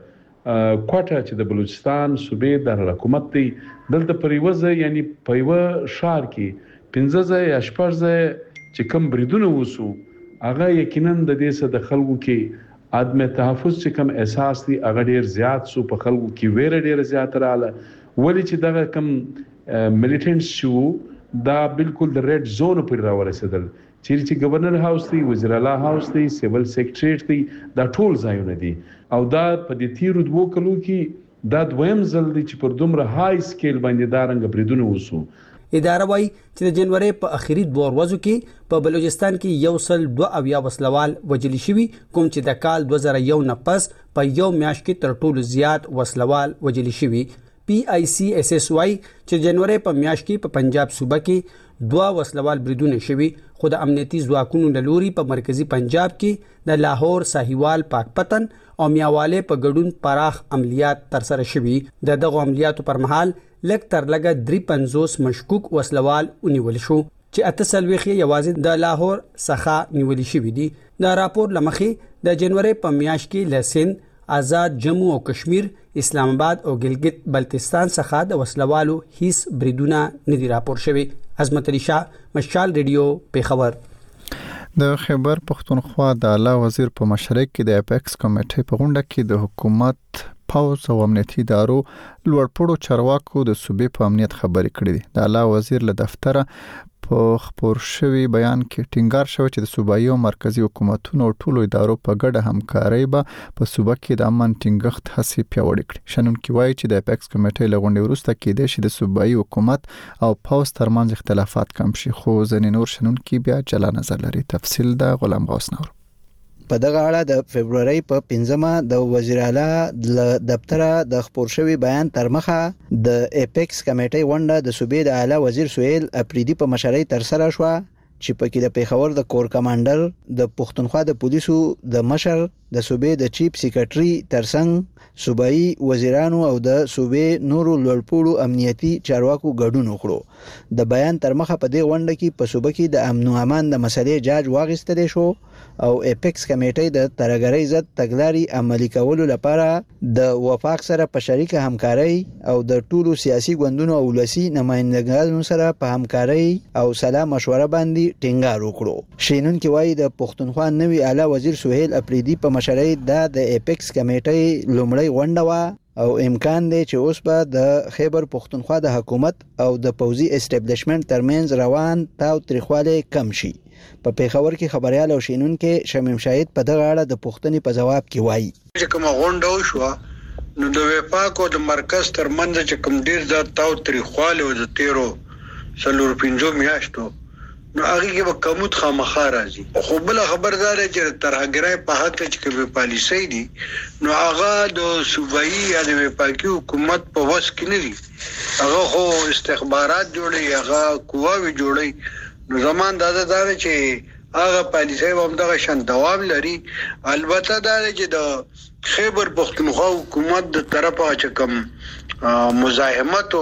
کوټه چې د بلوچستان صوبې د حکومت دی دلته پریوزه یعنی په یو شهر کې پنځه ځای یا شپږ ځای چې کوم بریدونه وسو هغه یقینا د دې څخه د خلکو کې عدم تحفظ چې کوم احساس دی هغه ډیر زیات سو په خلکو کې ویره ډیر زیات رااله ولې چې دغه کوم ملیټنټس شو دا بالکل د ریډ زون پر راورسېدل چیرې چې گورنر هاوس دی وزیر اعلی هاوس دی سیول سیکریټریټ دی دا ټول ځایونه دي او دا په دې تیرو دوه کلو کې دا دویم ځل دی چې پر دومره های سکیل باندې دا رنګ بریدونه وسو اداره وايي چې د جنوري په اخیری دوه ورځو کې په بلوچستان کې یو سل دوه اویا وسلوال وژل شوي کوم چې د کال دوه زره یو نه پس په یو میاشت کې تر ټولو زیات وسلوال وژل شوي پی آی سی ایس ایس واي چې جنوري په میاشت کې په پنجاب صوبه کې دوه وسلوال بریدونه شوي خو د امنیتي ځواکونو له لوري په مرکزی پنجاب کې د لاهور ساهیوال پاکپتن او میاواله په ګډون پراخ عملیات ترسره شوي د دغه عملیاتو پر مهال لک تر لګه درې پنځوس مشکوک وسلوال ونیول شو چې اته سلويخي یوازې د لاهور څخه نیول شوی دي دا راپور لمخې د جنوري په میاشت کې لسن آزاد جموں او کشمیر اسلام آباد او ګلګت بلتستان څخه د وسلوالو هیڅ بریدونه نه دي راپور شوی عظمت علي شاه مشال ریډیو پیښور د خیبر پختونخوا د اعلی وزیر په مشرۍ کې د اپیکس کمیټې په غونډه کې د حکومت پاوز او امنیتي ادارو لوړپوړو چارواکو د صوبې په امنیت خبرې کړې دي د اعلی وزیر له دفتره په خبر شوی بیان کې ټینګار شوی چې د صوبایي او مرکزی حکومتونو ټولو ادارو په ګډه همکارۍ به په صوبه کې د امن ټینګښت هڅې پیاوړې کړي شنونکي وایي چې د اپیکس کمیټې له غونډې وروسته کېدای شي د صوبایي حکومت او پاوز ترمنځ اختلافات کم شي خو ځینې نور شنونکي بیا جلا نظر لري تفصیل د غلام غوث نور په دغه اړه د فبرवरी په پنځمه د وزیر اعلی د دفتر د خبر شوی بیان تر مخه د اپیکس کمیټې ونډه د صوبې د اعلی وزیر سهیل اپریدي په مشرۍ تر سره شو چې په کې د پیښور د کور کمانډر د پښتونخوا د پولیسو د مشر د صوبې د چیف سیکریټري ترڅنګ صوبایي وزیرانو او د صوبې نورو لوړپوړو امنیتي چارواکو ګډون وکړو د بیان تر مخه په دې ونډه کې په صوبې کې د امن او امان د مسلې جاج واغستل شو او اپیکس کمیټې د ترګری ضد تګلاري عملي کولو لپاره د وفاق سره په شریکه همکاري او د ټولو سیاسي ګوندونو او ولسی نمائندګانو سره په همکاري او سلام مشوره باندې ټینګار وکړو شینون کې وایي د پښتونخوا نوی اعلی وزیر سهیل اپریدي په مشرۍ د اپیکس کمیټې لومړی غونډه وا او امکان دی چې اوس به د خیبر پښتونخوا د حکومت او د پوزي اسټابلیشمنت ترمنځ روان تاو تریخواله کم شي په پیښور کې خبريال او شینون کې شمیم شاهد په دغه اړه د پښتني په جواب کې وایي چې کوم غونډه وشو نو د وفاق او د مرکز ترمنځ چې کوم ډیر ځات تاو تریخواله او د تیرو سلور پنځو میاشتو نو هغه کې به کومت خامخا راځي خو بل خبردار چې ترهګرای په حق چې کوم پالیسي دي نو هغه د صوبایي یا د وفاقي حکومت په وس کې نه دي هغه خو استخبارات جوړي هغه قواوي جوړي نو زمان دا دا چې هغه پالیسي هم دغه شان دوام لري البته دا چې د خیبر پختونخوا حکومت د طرفه چې کوم مزاحمت او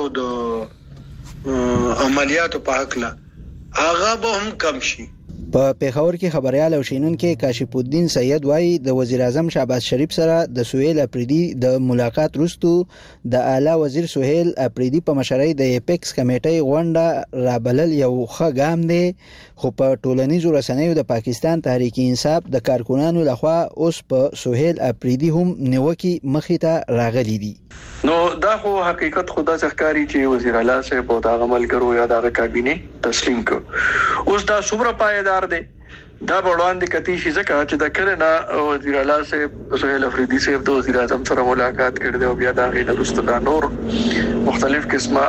د عملیاتو په حق لا هغه به هم کم شي په پیښور کې خبريال او شینون کې کاشف الدین سید وایي د وزیر اعظم شهباز شریف سره د سهیل اپریدي د ملاقات وروسته د اعلی وزیر سهیل اپریدي په مشرۍ د اپیکس کمیټې غونډه رابلل یو ښه ګام دی خو په ټولنیزو رسنیو د پاکستان تحریک انصاف د کارکونانو لخوا اوس په سهیل اپریدي هم نیوکي مخې ته راغلي دي نو دا خو حقیقت خدا ځکاري چې وزیر اعلی صاحب په دا عمل کړو یا دا کابینه تسلیم کړ اوس دا صبر پایدار دی دا وړاندې کتی شي ځکه چې د کړه وزیر اعلی صاحب سهیل اپریدي صاحب د وزیر اعظم سره ملاقات کړي او بیا دا غي د رستدا نور مختلف قسمه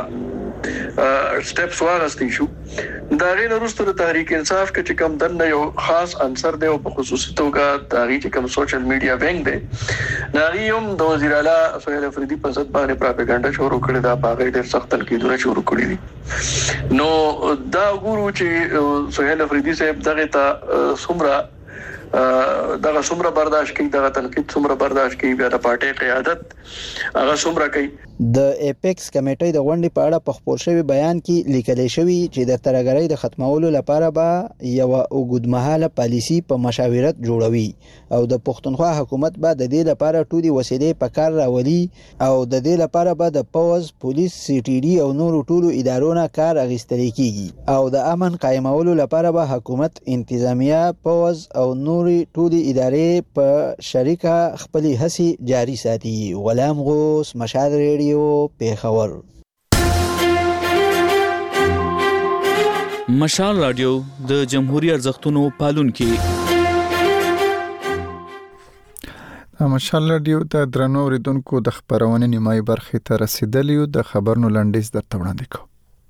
سټیپس واغستې شو دا غي وروسته د تحریک انصاف کې چې کوم دنه یو خاص عنصر دی او په خصوصي توګه تاریخ چې کوم سوشل میډیا وینګ دی دا غي هم د وزیر اعلی سهیل اپریدي په ضد باندې پروپاګاندا شروع کړی دا په غیر سخت تنقیدونه شروع کړی دي نو دا ګورو چې سهیل اپریدي صاحب دغه ته سمرا دغه څومره برداشت کوي دغه تنقید څومره برداشت کوي بیا د پارټي قیادت هغه څومره کوي د اپیکس کمیټې د غونډې په اړه په خبر شوی بیان کې لیکل شوی چې د ترګرۍ د ختمولو لپاره به یو اوږدمهاله پالیسی په مشاورت جوړوي او د پښتونخوا حکومت به د دې لپاره ټولي وسیلې په کار راولي او د دې لپاره به د پوز، پولیس، سی ټي ډي او نورو ټولو ادارو نه کار اخیستل کیږي او د امن قائمولو لپاره به حکومت، انتظامیه، پوز او نورو ټولي ادارې په شریکه خپلې هڅې جاري ساتي. غلام غوث، مشال ریډیو، پیښور. مشال رادیو د جمهوریت ارزښتونو پالونکي. مشال رادیو د درنو اوریدونکو د خبرونې نیمایي برخې ته رسیدلی یو. د خبرونو لنډیز درته وړاندې کوم.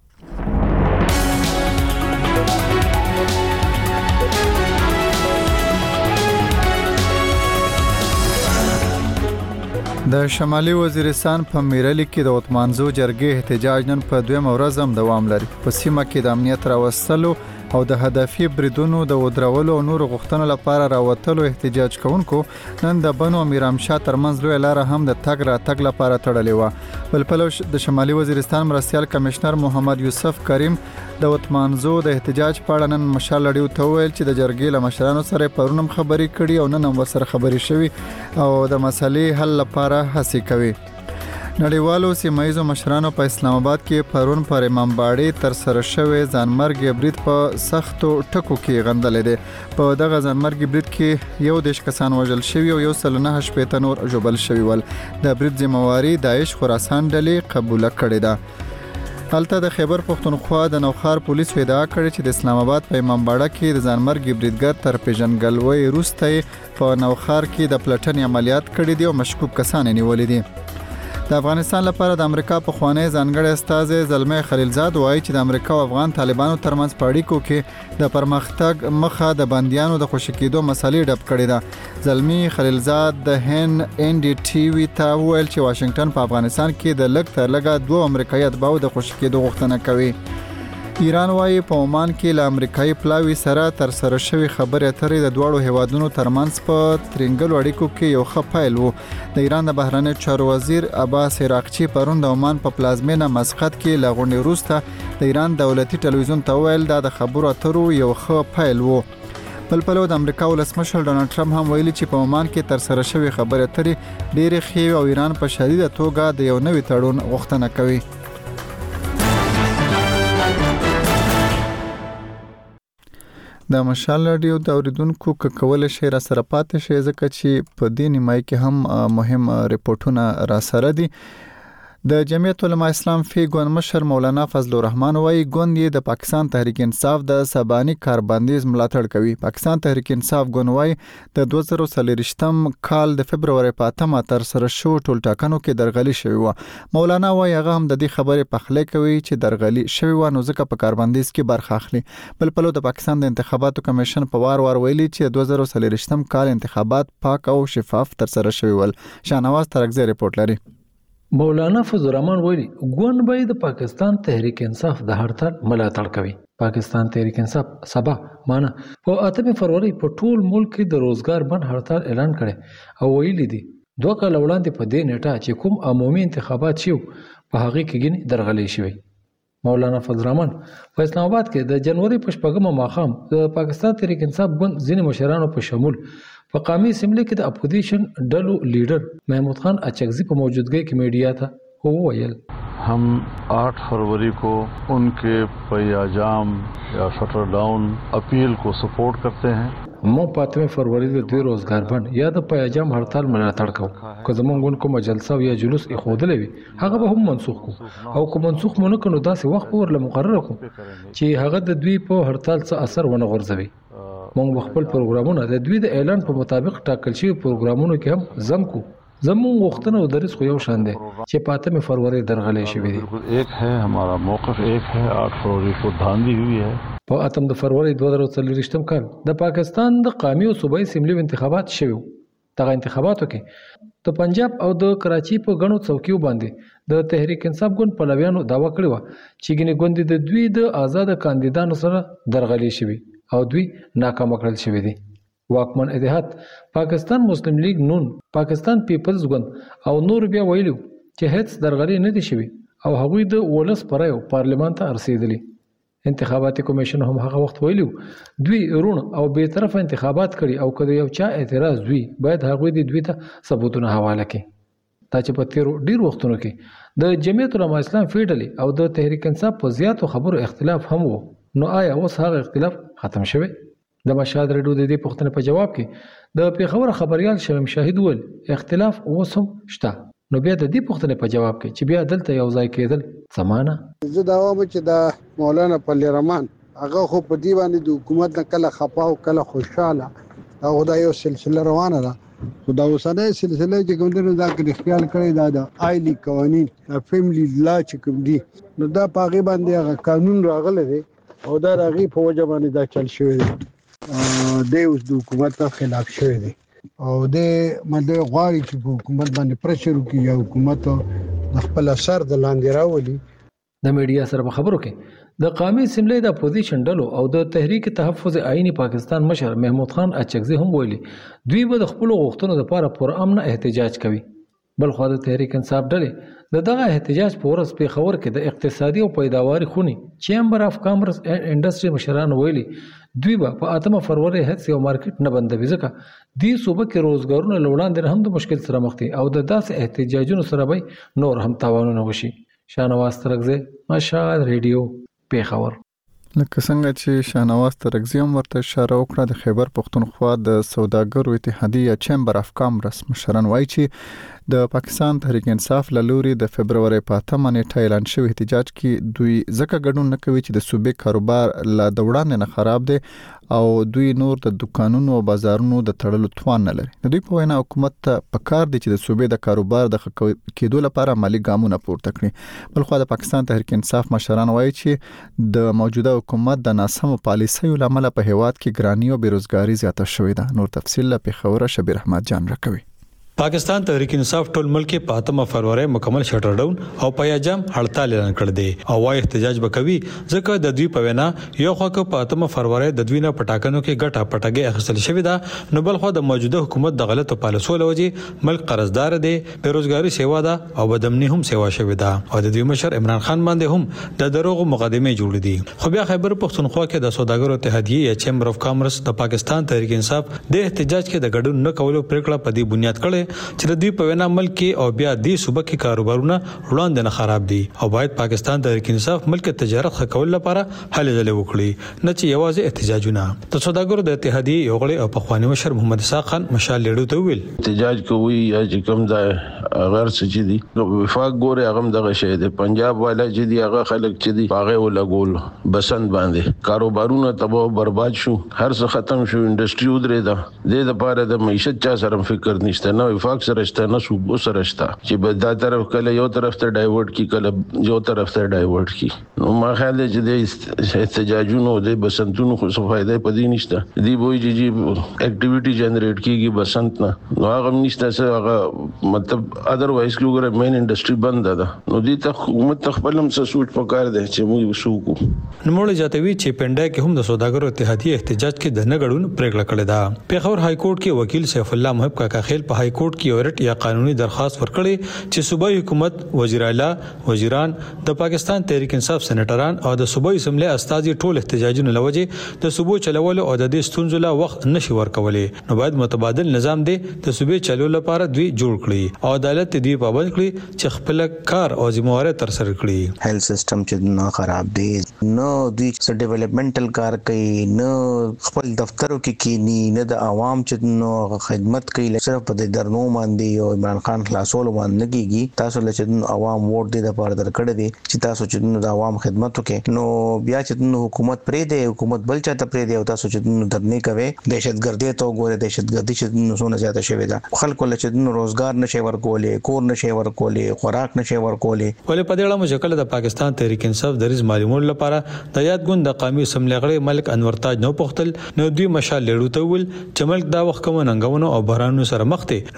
د شمالي وزیرستان په میرلی کې د وطمانزو جرګې احتجاج نن په دویم ورځ هم دوام لري. په سیمه کې د امنیت راوستلو او د هدفي بریدونو د ودرولو او نورو غوښتنو لپاره راوتلو احتجاج کوونکو نن د بنو میرامشاه ترمنځ لوی لار هم د تګ را تګ لپاره تړلې و. بل پلو د شمالي وزیرستان مرستيال کمشنر محمد یوسف کریم د وطمانزو د احتجاج په اړه نن مشال رادیو ته ویل چې د جرګې له مشرانو سره پرونم خبرې کړي او نن هم ورسره خبرې شوي او د مسلې حل لپاره هڅې کوي. نړیوالو سیمایزو مشرانو په اسلام آباد کې پرون پر امام باړې تر سره شوی ځانمرګ برید په سختو ټکو کې غندلې ده. په دغه ځانمرګ برید کې یو دیش کسان وژل شوی او یو سل نه شپږ نور ژوبل شوی ول. د برید ذمہواری داعش خراسان ډلې قبول کړې ده. هلته د خیبر پښتونخوا د نوخار پولیسو ادعا کړې چې د اسلام آباد په امام باړه کې د ځانمرګ بریدګر تر پیژنګلوي وروسته په نوخار کې د پلټنې عملیات کړې دي او مشکوک کسان نیولې دي. د افغانستان لپاره د امریکا په خوانی ځانګړی استاذ زلمه خلیلزاد وایي چې د امریکا او افغان طالبانو ترمنځ په اړیکو کې د پرمختګ مخه د بنديانو د خوشی کېدو مسلې ډب کړې ده. زلمه خلیلزاد د هن ان ډي ټي وی ته ویل چې واشنگټن په افغانستان کې د لږ تر لږه دوه امریکایي اتباعو د خوشی کېدو غوښتنه کوي. ایران وايي په عمان کې له امریکایي پلاوي سره تر سره شوی خبرې اترې د دوړو هیوادونو ترمنځ په ترنګل اړیکو کې یو ښه پیل وو. د ایران د بهرنی چارو وزیر عباس عراقچی پرون د عمان په پلازمینه مسقط کې له غونډې وروسته د ایران دولتي ټلویزیون ته ویل دا د خبرو اترو یو ښه پیل وو. بل پلو د امریکا ولسمشر ډونالد ټرمپ هم ویلي چې په عمان کې تر سره شوی خبرې اترې ډېرې ښې او ایران په شدیده توګه د یو نوي تړون غوښتنه کوي. د مشال رادیو د اوریدونکو کول شي را سره پاتې شي ځکه چې په دې نیمای کې هم مهم ریپورتونه را سره دي. د جمعیت علماء اسلام فی ګوند مشر مولانا فضل الرحمن وايي ګوند یې د پاکستان تحریک انصاف د سبانی کاربندیز ملاتړ کوي. پاکستان تحریک انصاف ګوند وايي د دوه زره څلورم کال د فبرवरी په اتمه تر سره شو ټول ټاکنو کې درغلي شوی و. مولانا وايي هغه هم د دې خبرې په خله کوي چې درغلي شوی و نو ځکه په کاربندیز کې برخه اخلي. بل پلو د پاکستان د انتخاباتو کمیشن په وار وار ویلي چې دوه زره څلورم کال انتخابات پاک او شفاف تر سره شوی ول. شاهنواز ترکزی رپورت لري. مولانا فضل الرحمن ویلي ګوند به د پاکستان تحریک انصاف د هړتال ملاتړ کوي. پاکستان تحریک انصاف سبا مانه په اتمه فروری په ټول ملک کې د روزګار بند هړتال اعلان کړي او ویلي دي دوه کال وړاندې په دې نیټه چې کوم عمومي انتخابات شو په هغه کې ګنې درغلي شوی. مولانا فضل الرحمن په اسلام آباد کې د جنوري په شپږمه ماښام د پاکستان تحریک انصاف ګوند ځینې مشرانو په شمول په قومي اسمبلی کې د اپوزیشن ډلو لیډر محمود خان اچکزی په موجودګۍ کې میډیا ته وویل हम आठ फरवरी को उनके पैयाजाम या शटर डाउन अपील को सपोर्ट करते हैं. مو پاتمه فروری د دوی روزګار بند یا د پیاجام هړتال ملاتړ کوو. که زمونږ کوم جلسه یا جلوس اخودلې وي هغه به هم منسوخ کو او کوم منسوخ مونږ کنو داسې وخت ورله مقرره کو چې هغه د دوی په هړتال څخه اثر ونه غورځوي. مونږ خپل پروګرامونه د دوی د اعلان په مطابق ټاکل شوی پروګرامونو کې هم زم کو. زمون وختونه او درس خو یو شان دي چې پاتمه فروری درغلې شوی دي. ایک ہے ہمارا موقف ایک ہے آٹھ فروری کو دھاندلی ہوئی ہے. په اتم د فروری دوه زره څلور کال د پاکستان د قومي او صوبایي اسمبلی انتخابات شوی. دغه انتخاباتو کې د پنجاب او د کراچي په غنو څوکیو باندې د تحریک انصاف ګوند پلویانو داوا کړی و چې ګنې ګوند د دوی د آزاد کاندیدانو سره درغلي شوی او دوی ناکام کړل شوی دي. واکمن اتحاد پاکستان مسلم لیگ نون پاکستان پیپلز ګوند او نور بیا ویلو چې هیڅ درغلي نه دي شوی او هغوی د ولس پرایو پارلمان ته رسیدلی. انتخاباتي کمیشن هم هغه وخت ویلو دوی رون او به طرف انتخابات کړي او کله یو چا اعتراض وي باید هغه د دوی ته ثبوتونه حواله کړي. دا چې په تیر ډیر وختونو کې د جمعیت علماء اسلام فیډرالي او د تحریک انصاف په زیاتو خبرو اختلاف هم وو، نو آیا اوس هغه اختلاف ختم شوی؟ د مشهد رډیو د دې پوښتنې په جواب کې د پیښور خبريال شمیم شاهد ول اختلاف اوس هم شته، نو بیا د دې پوښتنې په جواب کې چې بیا دلته یو ځای کېدل سمانه زه دا وایم چې د مولانا پلی رحمان هغه خو په دی باندې د حکومت نه کله خپه او کله خوشاله او دا یو سلسله روانه ده. خدا اوسنۍ سلسله چې کوم دنه دا کې خیال کړی دا د آیلی قوانین د فیملی لا چې کوم دي نو دا پاغي باندې هغه قانون راغلی دی او دا راغي په وجه باندې دا چل شوی دی د اوس د حکومت خلاف شوی دی او د مده غواړي چې په حکومت باندې پرشر وکړي یا حکومت د خپل اثر د لاندې راولي. د میډیا سره په خبرو کې د قومي اسمبلی د اپوزیشن ډلو او د تحریک تحفظ آئینی پاکستان مشر محمود خان اچکزي هم ویلي دوی به د خپل غوښتنو لپاره پر امن احتجاج کوي. بل خو د تحریک انصاف ډلې د دغه احتجاج په ورځ پیښور کې د اقتصادي او پیداواري خوني چیمبر اف کامرس اینڈ انډستری مشران ویلي دوی به په اتمه فروری هڅ یو مارکیټ نه بندوي ځکه دې صوبه کې روزګارونه لوړاندې هم د مشکل سره مخ دي او د داسې احتجاجونو سره به نور هم تاوانونه وشي. شاهنواز ترکزی، مشهد ریډیو، پیښور. لکه څنګه چې شاهنواز ترکزی هم ورته اشاره وکړه، د خیبر پښتونخوا د سوداګرو اتحادیه چیمبر اف کامرس مشران وایي چې د پاکستان تحریک انصاف له لوري د فبرवरी په اتمه نیټه اعلان شوی احتجاج کې دوی ځکه ګډون نه کوي چې د صوبې کاروبار له دوړان نه خراب دي او دوی نور د دکانونو او بازارونو د تړلو توان نه لري. دوی په وینا حکومت ته پکار دي چې د صوبې د کاروبار د کېدو لپاره مالی ګامونه پورته کړي. بل خو د پاکستان تحریک انصاف مشران وایي چې د موجوده حکومت د ناسمو پالیسیو لامل په هیواد کې ګرانی او بیروزګاری زیاته شوې ده. نور تفصیل له پیښور شبیر احمد جان راکوي. پاکستان تحریک انصاف ټول ملک په اتمه فروری مکمل شټر ډاون او پیاجام هړتال اعلان کړ دی او وايي احتجاج وکوي ځکه د دوی په وینا یو خو په اتمه فروری د دوی نه پټاکنو کې ګټه پټګي اخیستل شوې ده، نو بل خو د موجوده حکومت د غلطو پالیسو لوجې ملک قرضدار دی، بیروزګاری سیوا ده او بدامني هم سیوا شوې ده او د دوی مشر عمران خان باندې هم د دروغ مقدمه جوړې دي. خو بیا خیبر پښتونخوا کې د سوداګرو اتحادیه یا چیمبر اف کامرس د پاکستان تحریک انصاف د احتجاج کې د ګډون نه کولو پریکړه په دې بنیاد کړي چې د دوی په وینا ملک او بیا د صوبه کې کاروبارونه وړاندې نه خراب دي او باید پاکستان تحریک انصاف ملک تجارت ښه لپاره هلې ځلې وکړي، نه چې یوازې احتجاجونه. د سوداګرو د اتحادیې یو غړي او پخوانی مشر محمد اسحاق خان مشال لیډو ته ویل احتجاج کوي یا چې کوم ځای غیر سچ دي وفاق ګوره هغه دغه شی دی پنجاب والا چې دی هغه خلک چې دی هغه ولګول بسند باندې کاروبارونه تباہ برباد شو، هر څه ختم شو، انډستری ودرې ده. د لپاره د معیشت چا سره فکر نشته، نه وفاق سره شته نه صوبو سره شته چې به دا طرف کله یو طرف ته ډایورټ کی کله یو طرف ته ډایورټ کی. نو ما خیال دی چې د احتجاجونو د بسنتونو خو څه فائدې پدې نشته. دی وایي چې اکټیویټي جنریټ کیږي بسنت نه، نو هغه نشته څه هغه مطلب ادروایز کې وګوره مین انډستری بند ده، نو دې ته حکومت خپل هم څه سوچ پکار دی چې موږ شو کو. نوموړي جاتوي چې پنده کې هم د سوداګرو اتحادیه احتجاج کې د نګړون پریکړه کړې ده. پیښور های کورټ کې وکیل سیف الله محب کاکا خیل په های کورټ کې اورټ یا قانوني درخواست ورکړي چې صوبایي حکومت، وزیر اعلی، وزیران، د پاکستان تحریک انصاف سېنیټران او د صوبایي اسمبلی استازي ټول احتجاجونه لوجه د صوبو چلول او د دې ستونزو لا وخت نشي ورکولې، نو باید متبادل نظام دی د صوبې چلول لپاره دوی جوړ کړي او عدالت دې پابند کړي چې خپل کار او ذمہواره تر سره کړي. هیلث سیستم چې نه خراب دی، نو دوی څه ډیولپمنټل کار کوي، نو خپل دفترو کې کینی، نه د عوام چې نو خدمت کوي، صرف په درنو باندې او عمران خان خلاصول باندې کیږي. تاسو لچې عوام ووټ دي د پاره درکړه دي چې تاسو چې د عوام خدمت وکړي، نو بیا چې حکومت پرې دی حکومت بل چاته پرې دی او تاسو چې درنې کوي دهشتګردي ته وګوره، دهشتګردي چې څونه زیاته شوې ده، خلکو لچې روزګار نشي ورکولې، کور نشي ورکولې، خوراک نشي ورکولې. ولې په دې اړه مشکل د پاکستان تحریک انصاف د ریز معلومات لپاره د یاد ګوند د قومي اسمبلی غړي ملک انور تاج نو پختل نو دوی مشال لیډو ته ول چې ملک دا وخت کوم ننګونو او بحرانونو سره مخ دي،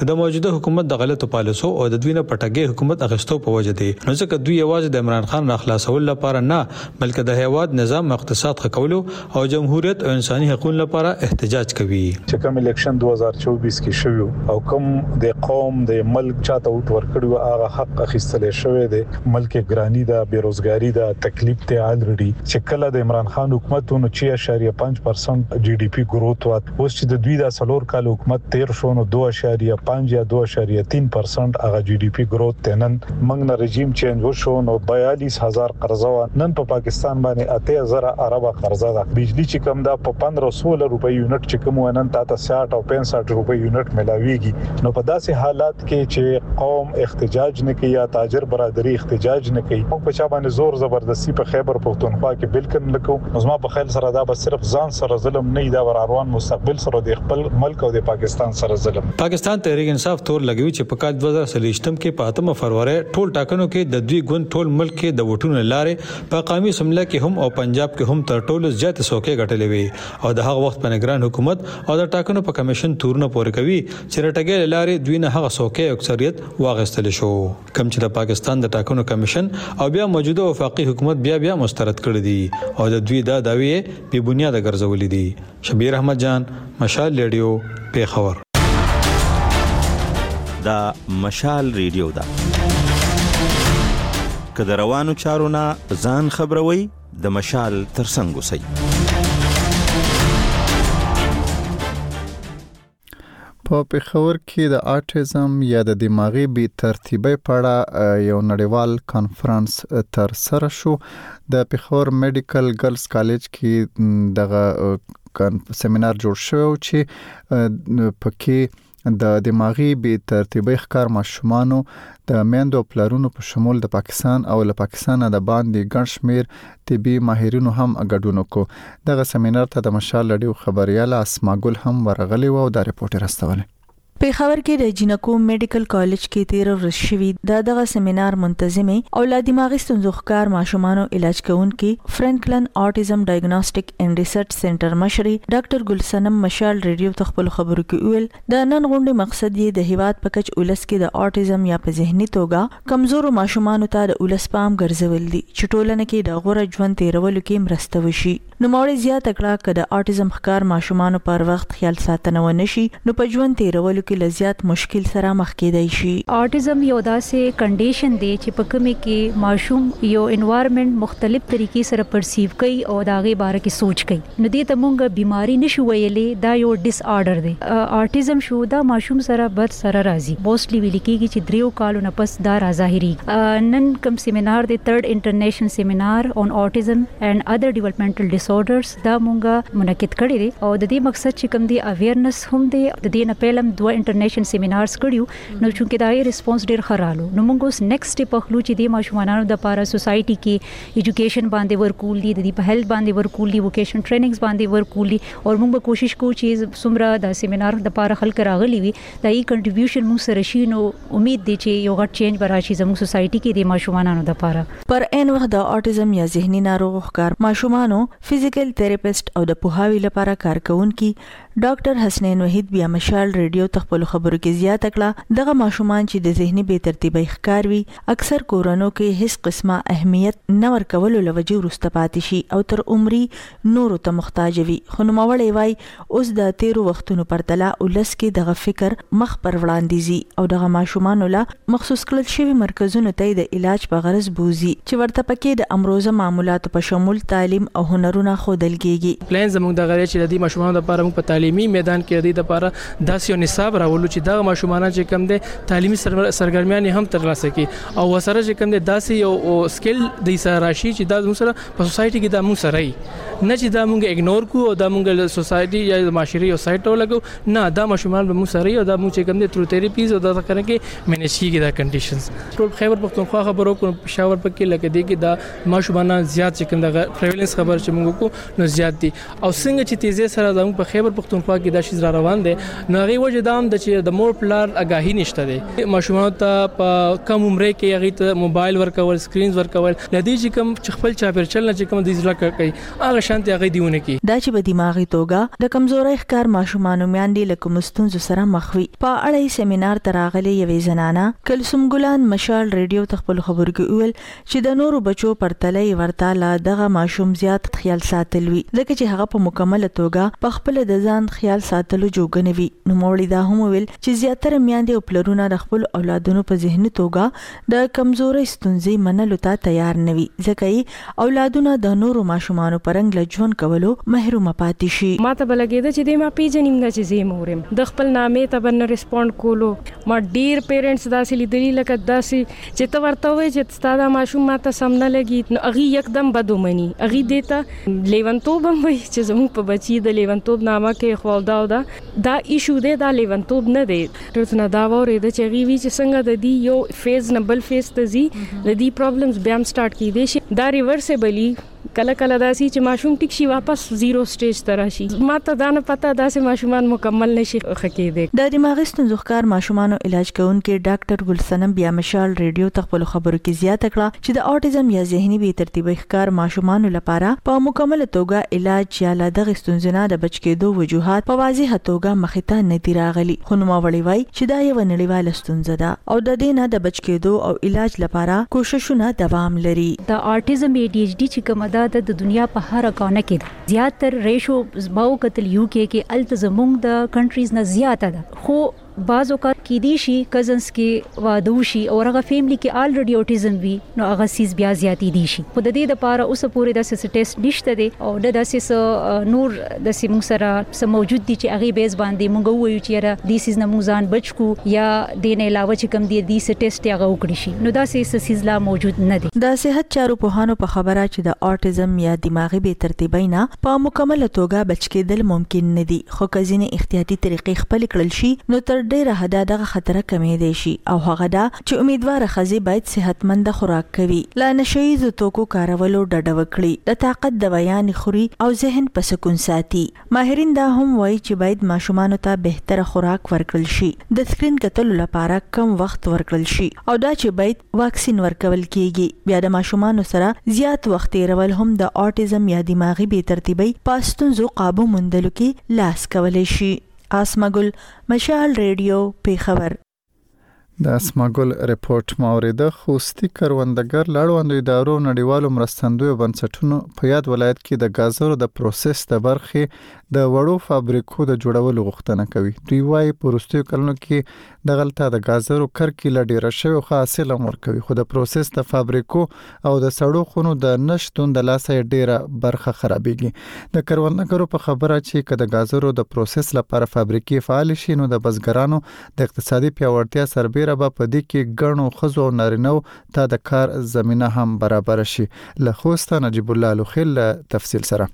د موجوده حکومت د غلطو پالیسو او د دوی نه پټګي حکومت اغستو په وجه دي نو ځکه دوی یوازې د عمران خان راخلاصول لپاره نه بلکې د هیواد نظام اقتصاد خکولو او جمهوریت او انساني حقوقو لپاره احتجاج کوي چې کوم الیکشن دوه هزار چوبیس کې شوی او کوم د قوم د ملک چاته وټ ورکړو هغه حق اخیستل شوی دی ملک ګرانی دا بیروزګاری دا تکلیف ته الریډي چې کله د عمران خان حکومتونو چې اشاریه پنځه درجه جی ډی پی ګروث وات اوس چې د دوی د سلور کال حکومت تیر شو نو دوه اشاریه پنځه یا دوه اشاریه تین درجه هغه جی ډی پی ګروث تنن موږ نه رژیم چینج وشو نو بیالیس هزار قرضه نن په پاکستان باندې اته هزار اربه قرضه ده بجلی چې کم دا په پندرہ سولہ روپۍ یونټ چې کوم ونن تا ساठ او پنځه روپۍ یونټ ملاويږي نو په داسې حالات کې چې قوم احتجاج نه کوي یا تاجر برادری احتجاج نه کوي په چا باندې زور زبردستی په خیبر پختونخوا کې بالکل نه کوي نو زما په خیال سره دا به صرف ځان سره ظلم نه دا روان مستقبل سره د خپل ملک او د پاکستان سره ظلم پاکستان تحریک انصاف تور لګوي چې په کال دوه هزار سلويشتم کې په اتمه فروری ټول ټاکنو کې د دوی ګوند ټول ملک کې د وټونو لارې په قومي سمله کې هم او پنجاب کې هم تر ټولو زیات سوکې غټلې وي او د هغه وخت په نگران حکومت او د ټاکنو په کمیشن تورونه پورې کوي چې رټګې لارې دوی نه هغه سوکې اکثریت واغستل شو کوم چې د پاکستان د ټاکنو کمیشن او بیا موجوده وفاقي حکومت بیا بیا مسترد کړی دي او د دوی دا داوی په بنیاد ګرځولې دي شبیر احمد جان مشال ریډیو پیښور دا مشال ریډیو دا کله روانو چارونه ځان خبروي د مشال ترڅنګ وسی په پیښور کې د آټیزم یا د دماغي بې ترتیبۍ په اړه یو نړیوال کانفرنس تر سره شو د پیښور میډیکل ګرلز کالج کې دغه سیمینار جوړ شو چې پکې د دماغي بې ترتیبۍ ښکار ماشومانو د میندو پلارونو په شمول د پاکستان او له پاکستان د باندې ګڼ شمیر طبي ماهرینو هم ګډون وکړ دغه سیمینار ته د مشال لډیو خبرياله اسما ګل هم ورغلی و او دا ریپورت راستوله پیښور کې د جنکو میډیکل کالج کې تیر ورځ شوی د دغه سیمینار منتظمه او لا دماغي ستونزو ښکار ماشومانو علاج کوونکې فرانکلن آټیزم ډایګنوستیک اینڈ ریسرچ سنټر مشري ډاکټر ګلسنم مشال ریډیو ته خپل خبرو کې ویل د نن غونډې مقصد یې د هیواد په کچ ولس کې د آټیزم یا په ذهني توګه کمزورو ماشومانو ته د ولس پام ګرځول دي چې ټولنه کې د غوړه ژوند تیرولو کې مرسته وشي نو موري زیات کړه کړه د آټیزم ښکار ماشومانو پر وخت خیال ساتنه ونشي نو په ژوند تیرولو کې لزیات مشکل سره مخ کېدای شي آټیزم یو داسې کنډیشن دی چې په کومه کې ماشوم یو انوایرنمنت مختلف طریقې سره پرسیو کوي او داغه باره کې سوچ کوي نو دې ته مونږ بیماری نشو ویلې دا یو ډیس آرډر دی آټیزم شو دا ماشوم سره بد سره راځي موستلی ویل کېږي چې دریو کالو نه پس دا راځي نن کوم سیمینار دی تھرد انټرنیشنل سیمینار اون آټیزم اینڈ ادر ډیولپمنټل ډیسورډرز دا مونږ منعقد کړی دی او د دې مقصد چې کوم دی اویرنس هم دی د دې نه پهلم دوه انټرنیشنل سیمینارز کړیو نو چې دا یې ریسپانس ډیر خرالو نو موږ اوس نیکسټ سټیپ اخلو چې د ماشومانو د لپاره سوسايټي کې ایجوکیشن باندې ورکول دي د په هیلث باندې ورکول دي ووکیشن ټریننګز باندې ورکول دي او موږ به کوشش کوو چې څومره د سیمینار د لپاره خلک راغلي وي دا یې کنټریبیوشن موږ سره شي نو امید دي چې یو غټ چینج براشي زموږ سوسايټي کې د ماشومانو لپاره پر ان وخت د آټیزم یا ذهني ناروغ ښکار ماشومانو فزیکل تھراپیسټ او د پوهاوی لپاره کارکونکي ډاکټر حسنین وحید بیا مشال ریډیو ته خپل خبرو کې زیاته کړه دغه ماشومان چې د ذهني بې ترتیبۍ ښکار وي اکثر کورونو کې هیڅ قسمه اهمیت نه ورکولو لوجه ورسته پاتې شي او تر عمري نورو ته محتاج وي خو نوموړی وای اوس د تیرو وختونو پرتله ولس کې دغه فکر مخ پر وړاندې زی او دغه ماشومان له مخصوص کړل شوی مرکزونو ته د علاج په غرض بوزي چې ورته پکې د امروزه معمولات په شمول تعلیم او هنرونه خودل کېږي پلان زموږ د غړي چې د ماشومانو لپاره موږ په تعلیمي میدان کې د لپاره داسې یو نصاب راولو چې دا ماشومان چې کم دي تعلیمي سرګرمیان هم ترلاسه کړي او وسره چې کم دي داسې یو سکل د سره راشي چې دا موږ سره په سوسايټي کې دا موږ سره نه چې دا موږ اګنور کو او دا موږ سوسايټي یا معاشري یو سایت ولګو نه دا ماشومان به موږ سره او دا موږ چې کم دي ترو تھراپیز او دا څنګه کې مینج کیږي دا کنډیشنز ټول خیبر پختونخوا خبرو کو پېښور پکې لکه دي کې دا ماشومان زیات چې کم دا پریویلنس خبر چې موږ وکړو نو زیات دي او څنګه چې تیزی سره زموږ په خیبر پختونخوا کې دا شی را روان دي نو هغه وجه دا هم د چې د مور پلار آگاهی نشته دي ماشومان ته په کم عمر کې هغه ته موبایل ورکول سکرینز ورکول لدی چې کوم خپل چاپیر چل نه چې کوم د ځلا کوي هغه شانتي هغه دیونه کی دا چې په دماغي توګه د کمزوري ښکار ماشومان میاندې لکه مستونزو سره مخوي په اړه سیمینار تراغلي یوې زنانه کلثوم ګلان مشال ریډیو تخپل خبرو کې ویل چې د نورو بچو پرتلې ورته لا دغه ماشوم زیات خیال ساتلوي ځکه چې هغه په مکمل توګه په خپل د ځان خیال ساتلو جوګنوي نو مولي دا هم ویل چې زیاتره میاندې او پلرونه د خپل اولادونو په ذهني توګه د کمزوري ستونزې منلو ته تیار نه وي ځکه اولادونه د نورو ماشومانو پرنګ لجون کولو محروم پاتې شي ما ته بلګیده چې د ما پیژنیم نه چې زه مورم د خپل نامې ته بن ریسپونډ کولو ما ډیر پیرنټس داسې لیدلی لکه داسې چې ته ورته وې چې ستاسو ماشوم ماته سم نه لګي نو اغي یکدم بدومني اغي دیتا لیونتوب هم وي چې زموږ په بچي د لیونتوب نامه کې خپل دا دا دا ایشو دی دا لیونتوب نه دی ترڅو دا وره د چې غي وی چې څنګه د دې یو فیز نه بل فیز ته زی د دې پرابلمز بیا هم سٹارټ کیدي شي دا ریورسیبلی کله کله داسي چې ماشوم ټیک شي واپس زیرو سټیج ته راشي ما ته دا نه پته داسې ماشومان مکمل نشي خکېده د دماغي ستونزو ښکار ماشومانو علاج کوونکې ډاکټر ګلسنم بیا مشال ریډیو تخپل خبرو کې زیاته کړه چې د اوټیزم یا ذهني بې ترتیبي ښکار ماشومانو لپاره په مکمل توګه علاج یا له دغه ستونزو نه د بچ کېدو وجوهات په واضح توګه مخې ته نه دي راغلي خو نوموړي وایي چې دا یو نړیواله ستونزه ده او د دې نه د بچ کېدو او علاج لپاره کوششونه دوام لري د اوټیزم ای ډی ایچ ډی چې کومه ده د دنیا په هر کونه کې زیاتر ریشو باو قتل یو کې کې التزمونګ د کنټریز نه زیاته ده خو بعض اوقات کې دي شي کزنس کې واده شي او هغه فیملی کې الریډي اوټیزم وي نو هغه سیس بیا زیاتی دي شي خو د دې لپاره اوس پورې د سس ټیسټ نشته دي او د داسې نور د سیمو سره سم موجود دي چې هغه بیس باندې مونږ وایو چې را دي سیس نه مونږ ځان بچو یا د نه علاوه چې کم دي دي سس ټیسټ هغه وکړي شي نو داسې سیس لا موجود نه دي د صحت چارو په هانو په خبره چې د اوټیزم یا دماغي بې ترتیبي نه په مکمل توګه بچ کېدل ممکن نه دي خو کزینه احتیاطي طریقې خپل کړل شي نو تر ډیره حد دغه خطر کمی دی شي او هغه دا چې امیدوار خزي باید صحتمند خوراک کوي لا نشي توکو کارولو ډډه وکړي د طاقت دوايان خوري او ذهن په سکون ساتي ماهرین دا هم وایي چې باید ماشومان ته بهتره خوراک ورکړل شي د سکرین کتلو لپاره کم وخت ورکړل شي او دا چې باید واکسین ورکول کیږي بیا د ماشومان سره زیات وخت تیرول هم د اوټیزم یا دماغي بې ترتیبي پاستونزو قابو مندلو کې لاس کولای شي اسماګل مشال ریډیو پیښور د اسماګل رپورت ماوریده خوستي کروندګر لاړوندو ادارو نړیوالو مرستندوی بنسټونو په یاد ولایت کې د غازرو د پروسس د برخې د وړو فابریکو د جوړولو غوښتنه کوي دوی وايي پروستیو کلونو کې د غلطه د غازرو کرکیله ډیره شوی خو حاصل امر کوي خو د پروسس د فابریکو او د سړو خونو د نشټون د لاسه ډیره برخه خرابېږي د کروندګرو په خبره چې کله د غازرو د پروسس لپاره فابریکې فعال شي نو د بزګرانو د اقتصادي پیاوړتیا سربېره به په دې کې ګڼو خزو او نارینو ته د کار زمينه هم برابر شي له خوسته نجیب الله لوخل تفصیل سره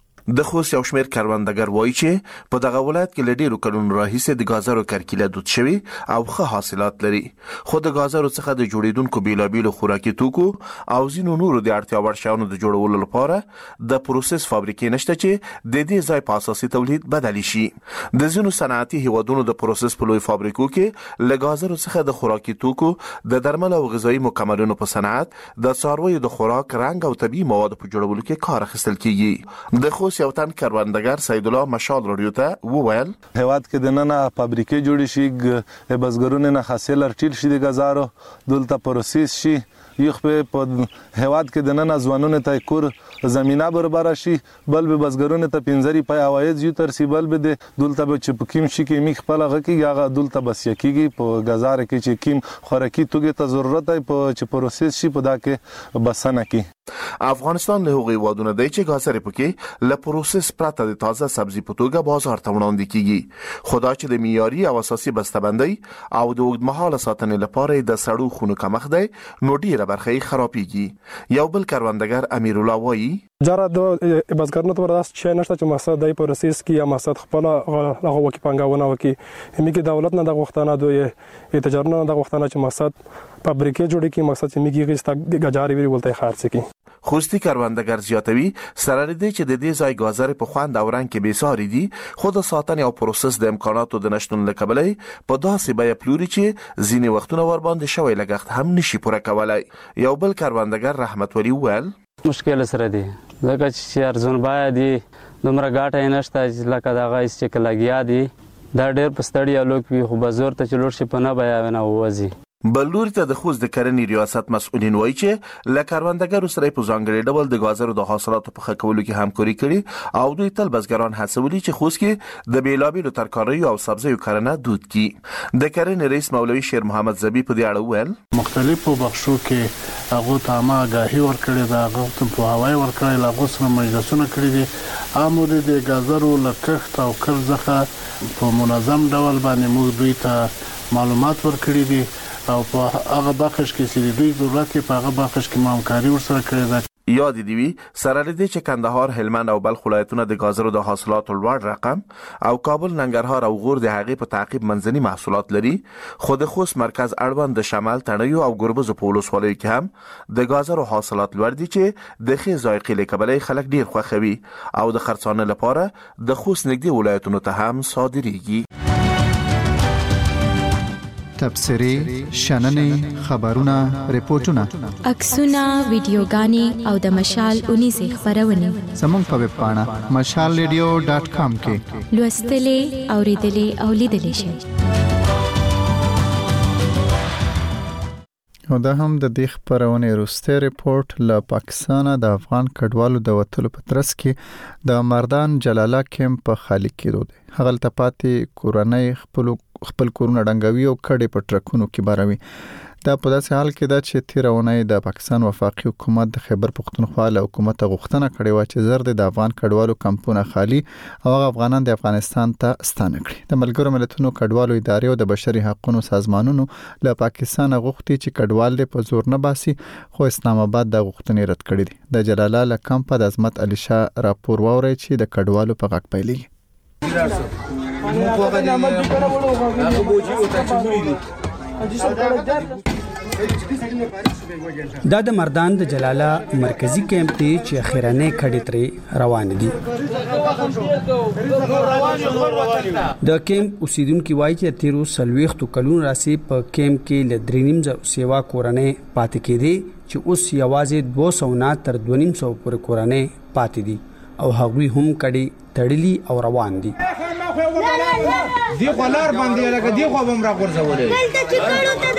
د خوست یو شمېر کروندګر وایي چې په دغه ولایت کې له ډېرو کلونو راهیسې د غازرو کرکیله دود شوي او ښه حاصلات لري خو د غازرو څخه د جوړېدونکو بیلابیلو خوراکي توکو او ځینو نورو د اړتیا وړ شیانو د جوړولو لپاره د پروسس فابریکې نشته چې د دې ځای په اساسي تولید بدلی شي د ځینو صنعتي هیوادونو د پروسس په لوی فابریکو کې له غازرو څخه د خوراکي توکو د درمل او غذایي مکملونو په صنعت د څارویو د خوراک رنګ او طبي موادو په جوړولو کې کار اخیستل کیږي د خوست یو تن کروندګر سید الله مشال رادیو ته وویل هواد کې د نن فابریکې جوړې شي بزګرونو نه حاصل ارټیل شي د غزارو دلته پروسس شي یخ په هواد کې د نن ځوانونو ته کور زمينه برابر شي بل به بزګرونو ته پنځري پای عواید یو تر سی بل به د دلته به چې پکیم شي کې میخ خپل غږی هغه دلته بس یکیږي په غزار کې چې کیم خوراکي توګه ته ضرورت دی په چې پروسس شي په دا کې بسنه کې افغانستان له هغوی وادونه دی چې غازر پکې له پروسس پرته د تازه سبزی په توګه بازار ته وړاندې کیږي خدا چې د معیاري او اساسي بسته‌بندۍ او د اوږدمهاله ساتنې لپاره د سړو خونو کمښت دی نو ډیره برخه خرابېږي یو بل کروندګر امیر الله وایي جره د بزګرانو ته ورته چې نشته چې مقصد دی پروسس کې یا مقصد خپل هغه وکی پنګاونه وکی همي کې دولت نه د غوښتنه دوی تجارت نه د غوښتنه چې مقصد فابریکې جوړې کې مقصد چې میږي غستا غجاري وی ولته خارڅ کی خوستي کروندګر زیاتوي سره لري چې د دې ځای غازر په خوند او رنګ کې بیساري دي خو د ساتنې او پروسس د امکاناتو د نشټون لکبلې په داسې بیه پلوري چې ځینې وختونه ور باندې شوی لګښت هم نشي پوره کولای. یو بل کروندګر رحمت ولی وویل مشکل سره دی لکه چې ارزون بای دی دومره ګاټه نشته چې لکه دغه چې لګیا دی دا ډېر په ستړیا لوک وي خو بازار ته چلور شي په نه بیا نه وځي. بلوري ته د خوست د کرنې ریاست مسؤلین وایي چې له کروندګرو سره په ځانګړي ډول د غازرو د حاصلاتو په ښه کولو کې همکاري کړي او دوی تل بزګران هڅولي چې خوست کې د بیلابیلو ترکاریو او سبزیو کرنه دود کړي. د کرنې رئیس مولوي شیر محمد زبی په دې اړه وویل مختلفو بخشو کې هغه ته ما آگاهي ورکړې ده هغه ته په هوای ورکړې لا غو سره مجلسونه کړې دي امر د غازرو لکښت او کرزخه په منظم ډول باندې موږ دوی ته معلومات ورکړې دي او په هغه بخش کې چې دوی ضرورت کې په هغه بخش کې همکاري ورسره کړې ده. یاد دی وی سره لدی چې کندهار هلمند او بلخ ولایتونه د غازرو د حاصلاتو لوړ رقم او کابل ننګرهار او غور د هغې په تعقیب منځني محصولات لري خو د خوست مرکز اړوند د شمال تڼیو او ګربز په ولسوالیو کې هم د غازرو حاصلات لوړ دي چې د ښې ذایقې له کبله خلک ډیر خوښوي او د خرڅانه لپاره د خوست نږدې ولایتونو ته هم صادریږي. تبصری، شننې، خبرونه، ریپورتونه، عکسونه، ویډیوګانې او د مشال اونیزه خبرونه زموږ په ویب پاڼه مشال ریډیو ډاټ کام کې لوستلې، اوریدلې او لیدلې شئ. او دا هم د دې خبرونه وروسته ریپورت له پاکستان د افغان کډوالو د وټلو په ترڅ کې د مردان جلاله کیمپ په خالی کېدو دی. هغه ته پاتې کورنۍ خپل خپل کورونه ډنګوي او کډې په ټرکونو کې باروي. دا په داسې حال کې ده چې تیرونه د پاکستان وفاقي حکومت د خیبر پختونخوا له حکومت غوښتنه کړې و چې زر د افغان کډوالو کمپونه خالی او افغانان د افغانستان ته ستانه کړي. د ملګرو ملتونو کډوالو ادارې او د بشري حقوقو سازمانونو له پاکستان غوښتي چې کډوال په زور نه باسي خو اسلام آباد د غوښتنې رد کړې دي. د جلاله له کمپ د عظمت علي شاه راپور ووري چې د کډوالو په غږ پیلي دا د مردان د جلاله مرکزی کیمپ دی چې اخیرانه کډې ترې روان دي. د کیمپ اوسیدونکو وایي چې تیرو سلويختو کلون راسي په کیمپ کې لدرینیم ز سیوا کورنۍ پاتې کېدي چې اوس یوازې دوه سوه نه تر دوه نیم سوه پورې کورنۍ پاتې دي او هغوی هم کډې تړلي او روان دي. دی خلار باندې لکه دی خو بم را ورزولې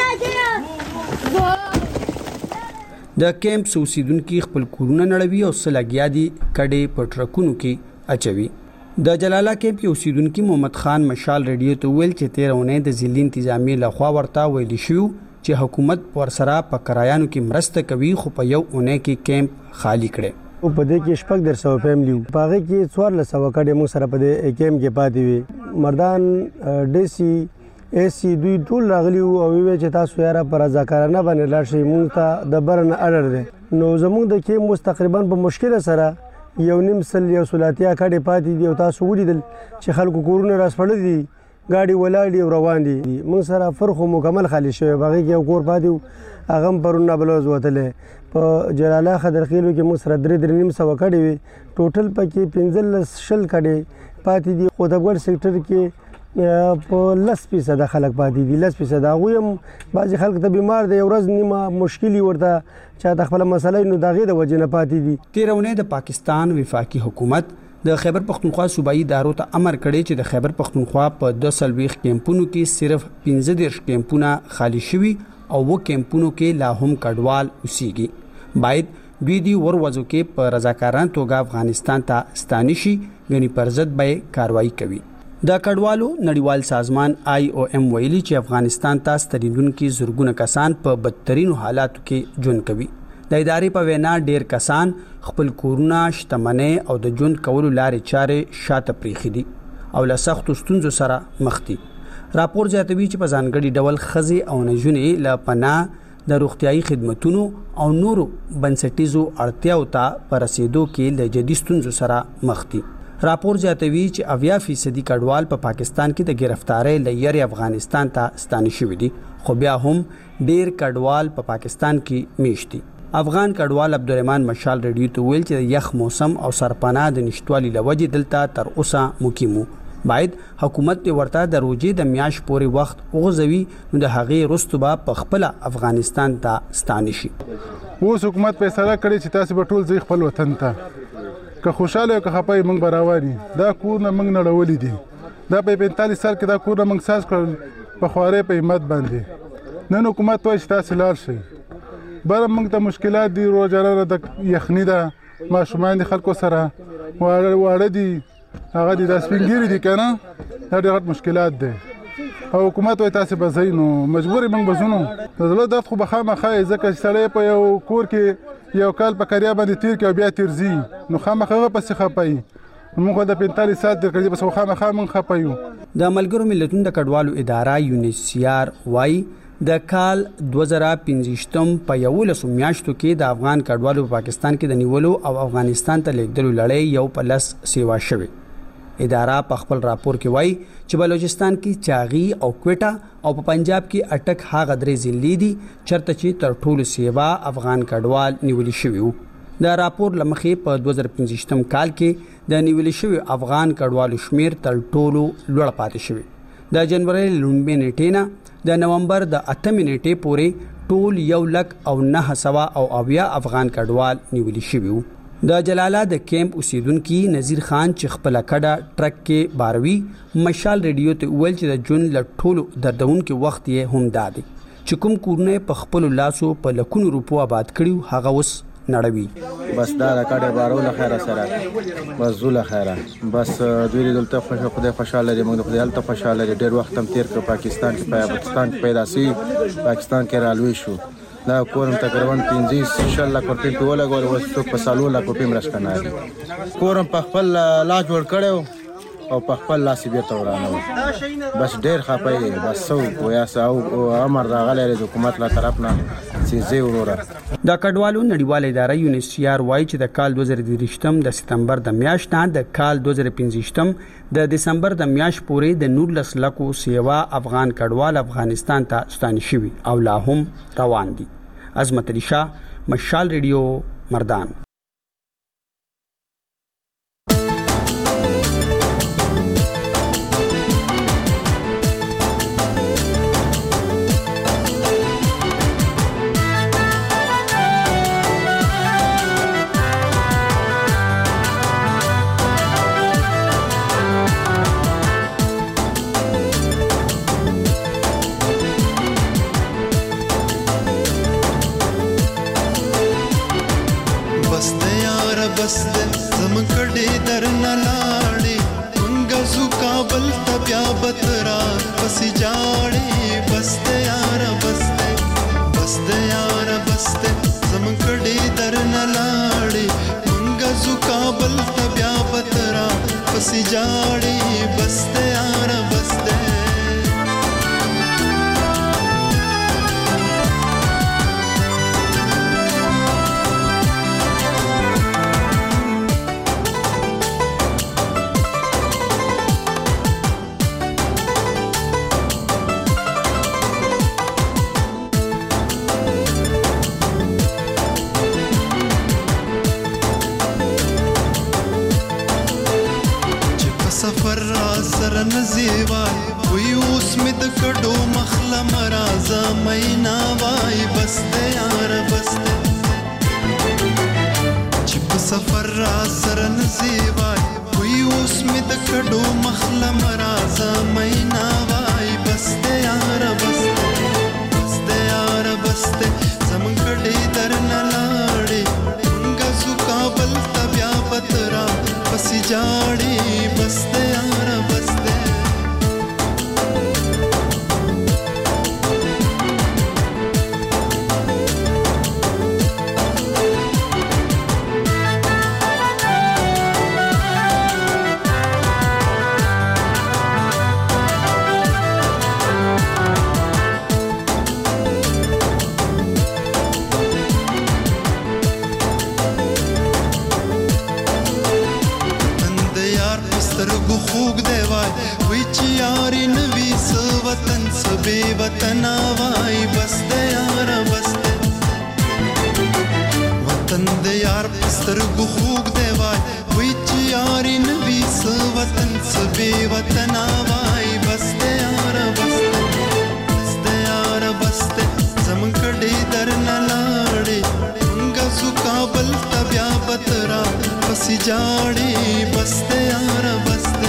د کیمپ اوسیدونکو خپل کورونه نړوي او سلګیا دي کډې په ټرکونو کې اچوي. د جلاله کیمپ اوسیدونکو محمد خان مشال ریډیو ته ویل چې تیرونه د ضلع انتظامی لخوا ورته ویل شو چې حکومت ورسره په کرایانو کې مرسته کوي خو په یو اونۍ کې کیمپ خالی کړي. په دې کې شپږ در سو فیملی په هغه کې څوار له سو کډې مو سره په دې کیمپ کې پاتې وي. مردان ډي سي اس سی دوی ټول راغلی او وی چې تاسو یاره پر ځکارانه باندې لاړ شئ مونږ ته د برن اډر دی نو زموږ د کې مستقریبا په مشکل سره یو نیم سل یو سلاتیا کډې پاتې دي او تاسو ولیدل چې خلکو کورونه راسپړل دي ګاډي ولاړ دي او روان دي. مونږ سره فرخ مکمل خالی شوی باغی کې یو کور پاتې هغه پرونه بلوز وتلې په جلاله خضرخیلو کې مونږ سره درې درې نیم سو کډې وي ټوټل پکې پنځلس شل کډې پاتې دي. خودګړ سېکټر کې په لس فیصد خلک پاتې دي. لس فیصد هغوی هم بعضې خلک ته بیمار دی ورځ نیمه مشکلي ورته چا د خپله مسله نو د هغې د وجې نه پاتې دي. تیرونه د پاکستان وفاقي حکومت د خیبر پختونخوا صوبایي ادارو ته امر کړی چې د خیبر پختونخوا په دوه سلويخت کیمپونو کې صرف پنځه دېرش کیمپونه خالی شوي او و کیمپونو کې لا هم کډوال اوسېږي. باید دوی دی وروځو کې په رضاکارانه توګه افغانستان ته ستانه شي غني پر ضد به کاروایی کوي. د کډوالو نړیوال سازمان آی او ایم ویلي چې افغانستان ته ستنیدونکو زورګونه کسان په بدترینو حالاتو کې ژوند کوي. د ادارې په وینا ډیر کسان خپل کورونه شتمنۍ او د ژوند کولو لارې چارې شاته پریخي دي او له سختو ستونزو سره مخ دي. راپور زیاتوي چې په ځانګړي ډول ښځې او نجونې له پناه د روغتيایي خدماتو او نورو بنسټیزو اړتیاو ته پر رسیدو کې له جدي ستونزو سره مخ دي. راپور زیاتوي چې اویا فیصدي کډوال په پاکستان کې د گرفتارۍ لیر افغانستان ته ستانه شوي دي خو بیا هم ډیر کډوال په پا پاکستان کې میشت دي. افغان کډوال عبدالرحمن مشال ریډیو ته ویل چې یخ موسم او سرپناه د نشټوالي لوجې دلته تر اوسه مقیمو باید حکومت ته ورته د روجې د میاش پورې وخت وغځوي نو د هغې وروسته به په خپله افغانستان ته ستانه شي. اوس حکومت فیصله کړې چې تاسې به ټول ځئ خپل وطن ته که خوشحاله او که خفه یې موږ به روان یو. دا کورونه موږ نړولي دي دا په پنځلس سال کې دا کورونه موږ ساز کړل په خوارۍ په همت باندې. نن حکومت وایي چې تاسې لاړ شئ. بره موږ ته مشکلات دي روزانه د یخني ده ماشومان دي خلکو سره واړه دي هغه دي دا سپین ږیري دي که نه دا ډېر غټ مشکلات دی او حکومت وایي تاسې به ځئ نو مجبور یې موږ به ځو نو د زړه درد خو به خامخا یې ځکه چې سړی په یو کور کې یو کال په کریا باندې تیر کړي او بیا تیر ځي نو خامخا هغه پسې خفه یي. موږ د پنځلس ساعت تیر کړي بس خامخا موږ خفه یو. د ملګرو ملتونو د کډوالو اداره یونیسیار وایي د کال دوه زره پنځویشتم په یولسو میاشتو کې د افغان کډوالو په پاکستان کې د نیولو او افغانستان ته لیږدلو لړۍ یو په لس سیوا شوې. اداره په خپل راپور کې وایي چې بلوچستان کې چاغي او کوټا او په پنجاب کې اټک هغه درې ضلعې دي چېرته چې تر ټولو سیوا افغان کډوال نیولي شوي وو. د راپور له مخې په دوه زره پنځویشتم کال کې د نیولي شوي افغان کډوالو شمیر تر ټولو لوړ پاتې شوی. د جنوري لومړۍ نیټې نه د نومبر د اتمې نیټې پورې ټول یو لک او نه سوه او اویا افغان کډوال نیولي شوي وو. د جلاله د کیمپ اوسیدونکي نذیر خان چې خپله کډه ټرک کې باروي مشال ریډیو ته ویل چې د جون له ټولو دردونکي وخت یې هم دا دی چې کوم کورونه په خپلو لاسو په لکونو روپو آباد کړي هغه اوس نړوي. بس دا د کډه بارو له خیره سره بس زو له خیره بس دوی دلته خوشو خدای خوشاله دي موږ خدای هلته خوشاله دي ډېر وخت هم تیر کړ پاکستان کې په پاکستان کې پیدا سي پاکستان کې رالوي شو دا کورم تقریبا پنځه شل لک روپۍ په ولګول اوس څوک په سالو لک روپۍ مرشکنه دي کورم په خپل لا جوړ کړو او په خپل لاس بیرته ورانه بس ډېر خپه بس سو ویا سو امر راغلی د حکومت له طرف نه سيزي وروره. د کډوالو نړیواله اداره یونیسیار وایي چې د کال دوه زره دېرشتم د سپتمبر د میاشت نه د کال دوه زره پنځویشتم د دسمبر د میاشت پورې د نولس لکو سیوا افغان کډوال افغانستان ته ستانه شوي او لا هم روان دي. عظمت علي شاه مشال ریډیو مردان. وطن د یار پستر بخوک دی وای وی چې یاري نبی سو وطن سبي وطن وای بس دی یار بس بس دی یار بس زمون کډې در نه لاړې مونږ سو کابل تبیا بترا بس جاړې بس دی یار بس دی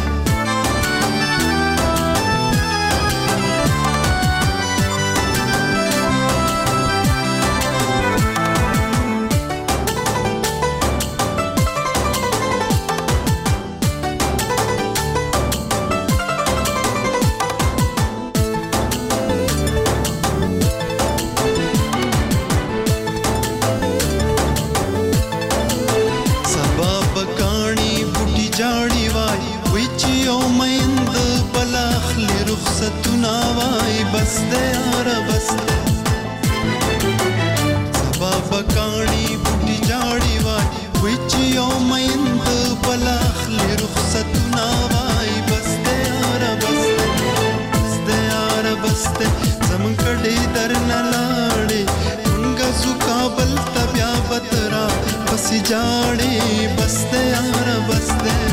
بس دی یار بس سبا بکانی بوټي جاړي وای وی چې یو مېند بلاخلي رخصتونه وای بس دی یار بس بس دی یار بس زمون کډې در نه لاړې مونږ زو کابل تبیا بترا بس جاړي بس دی یار بس دی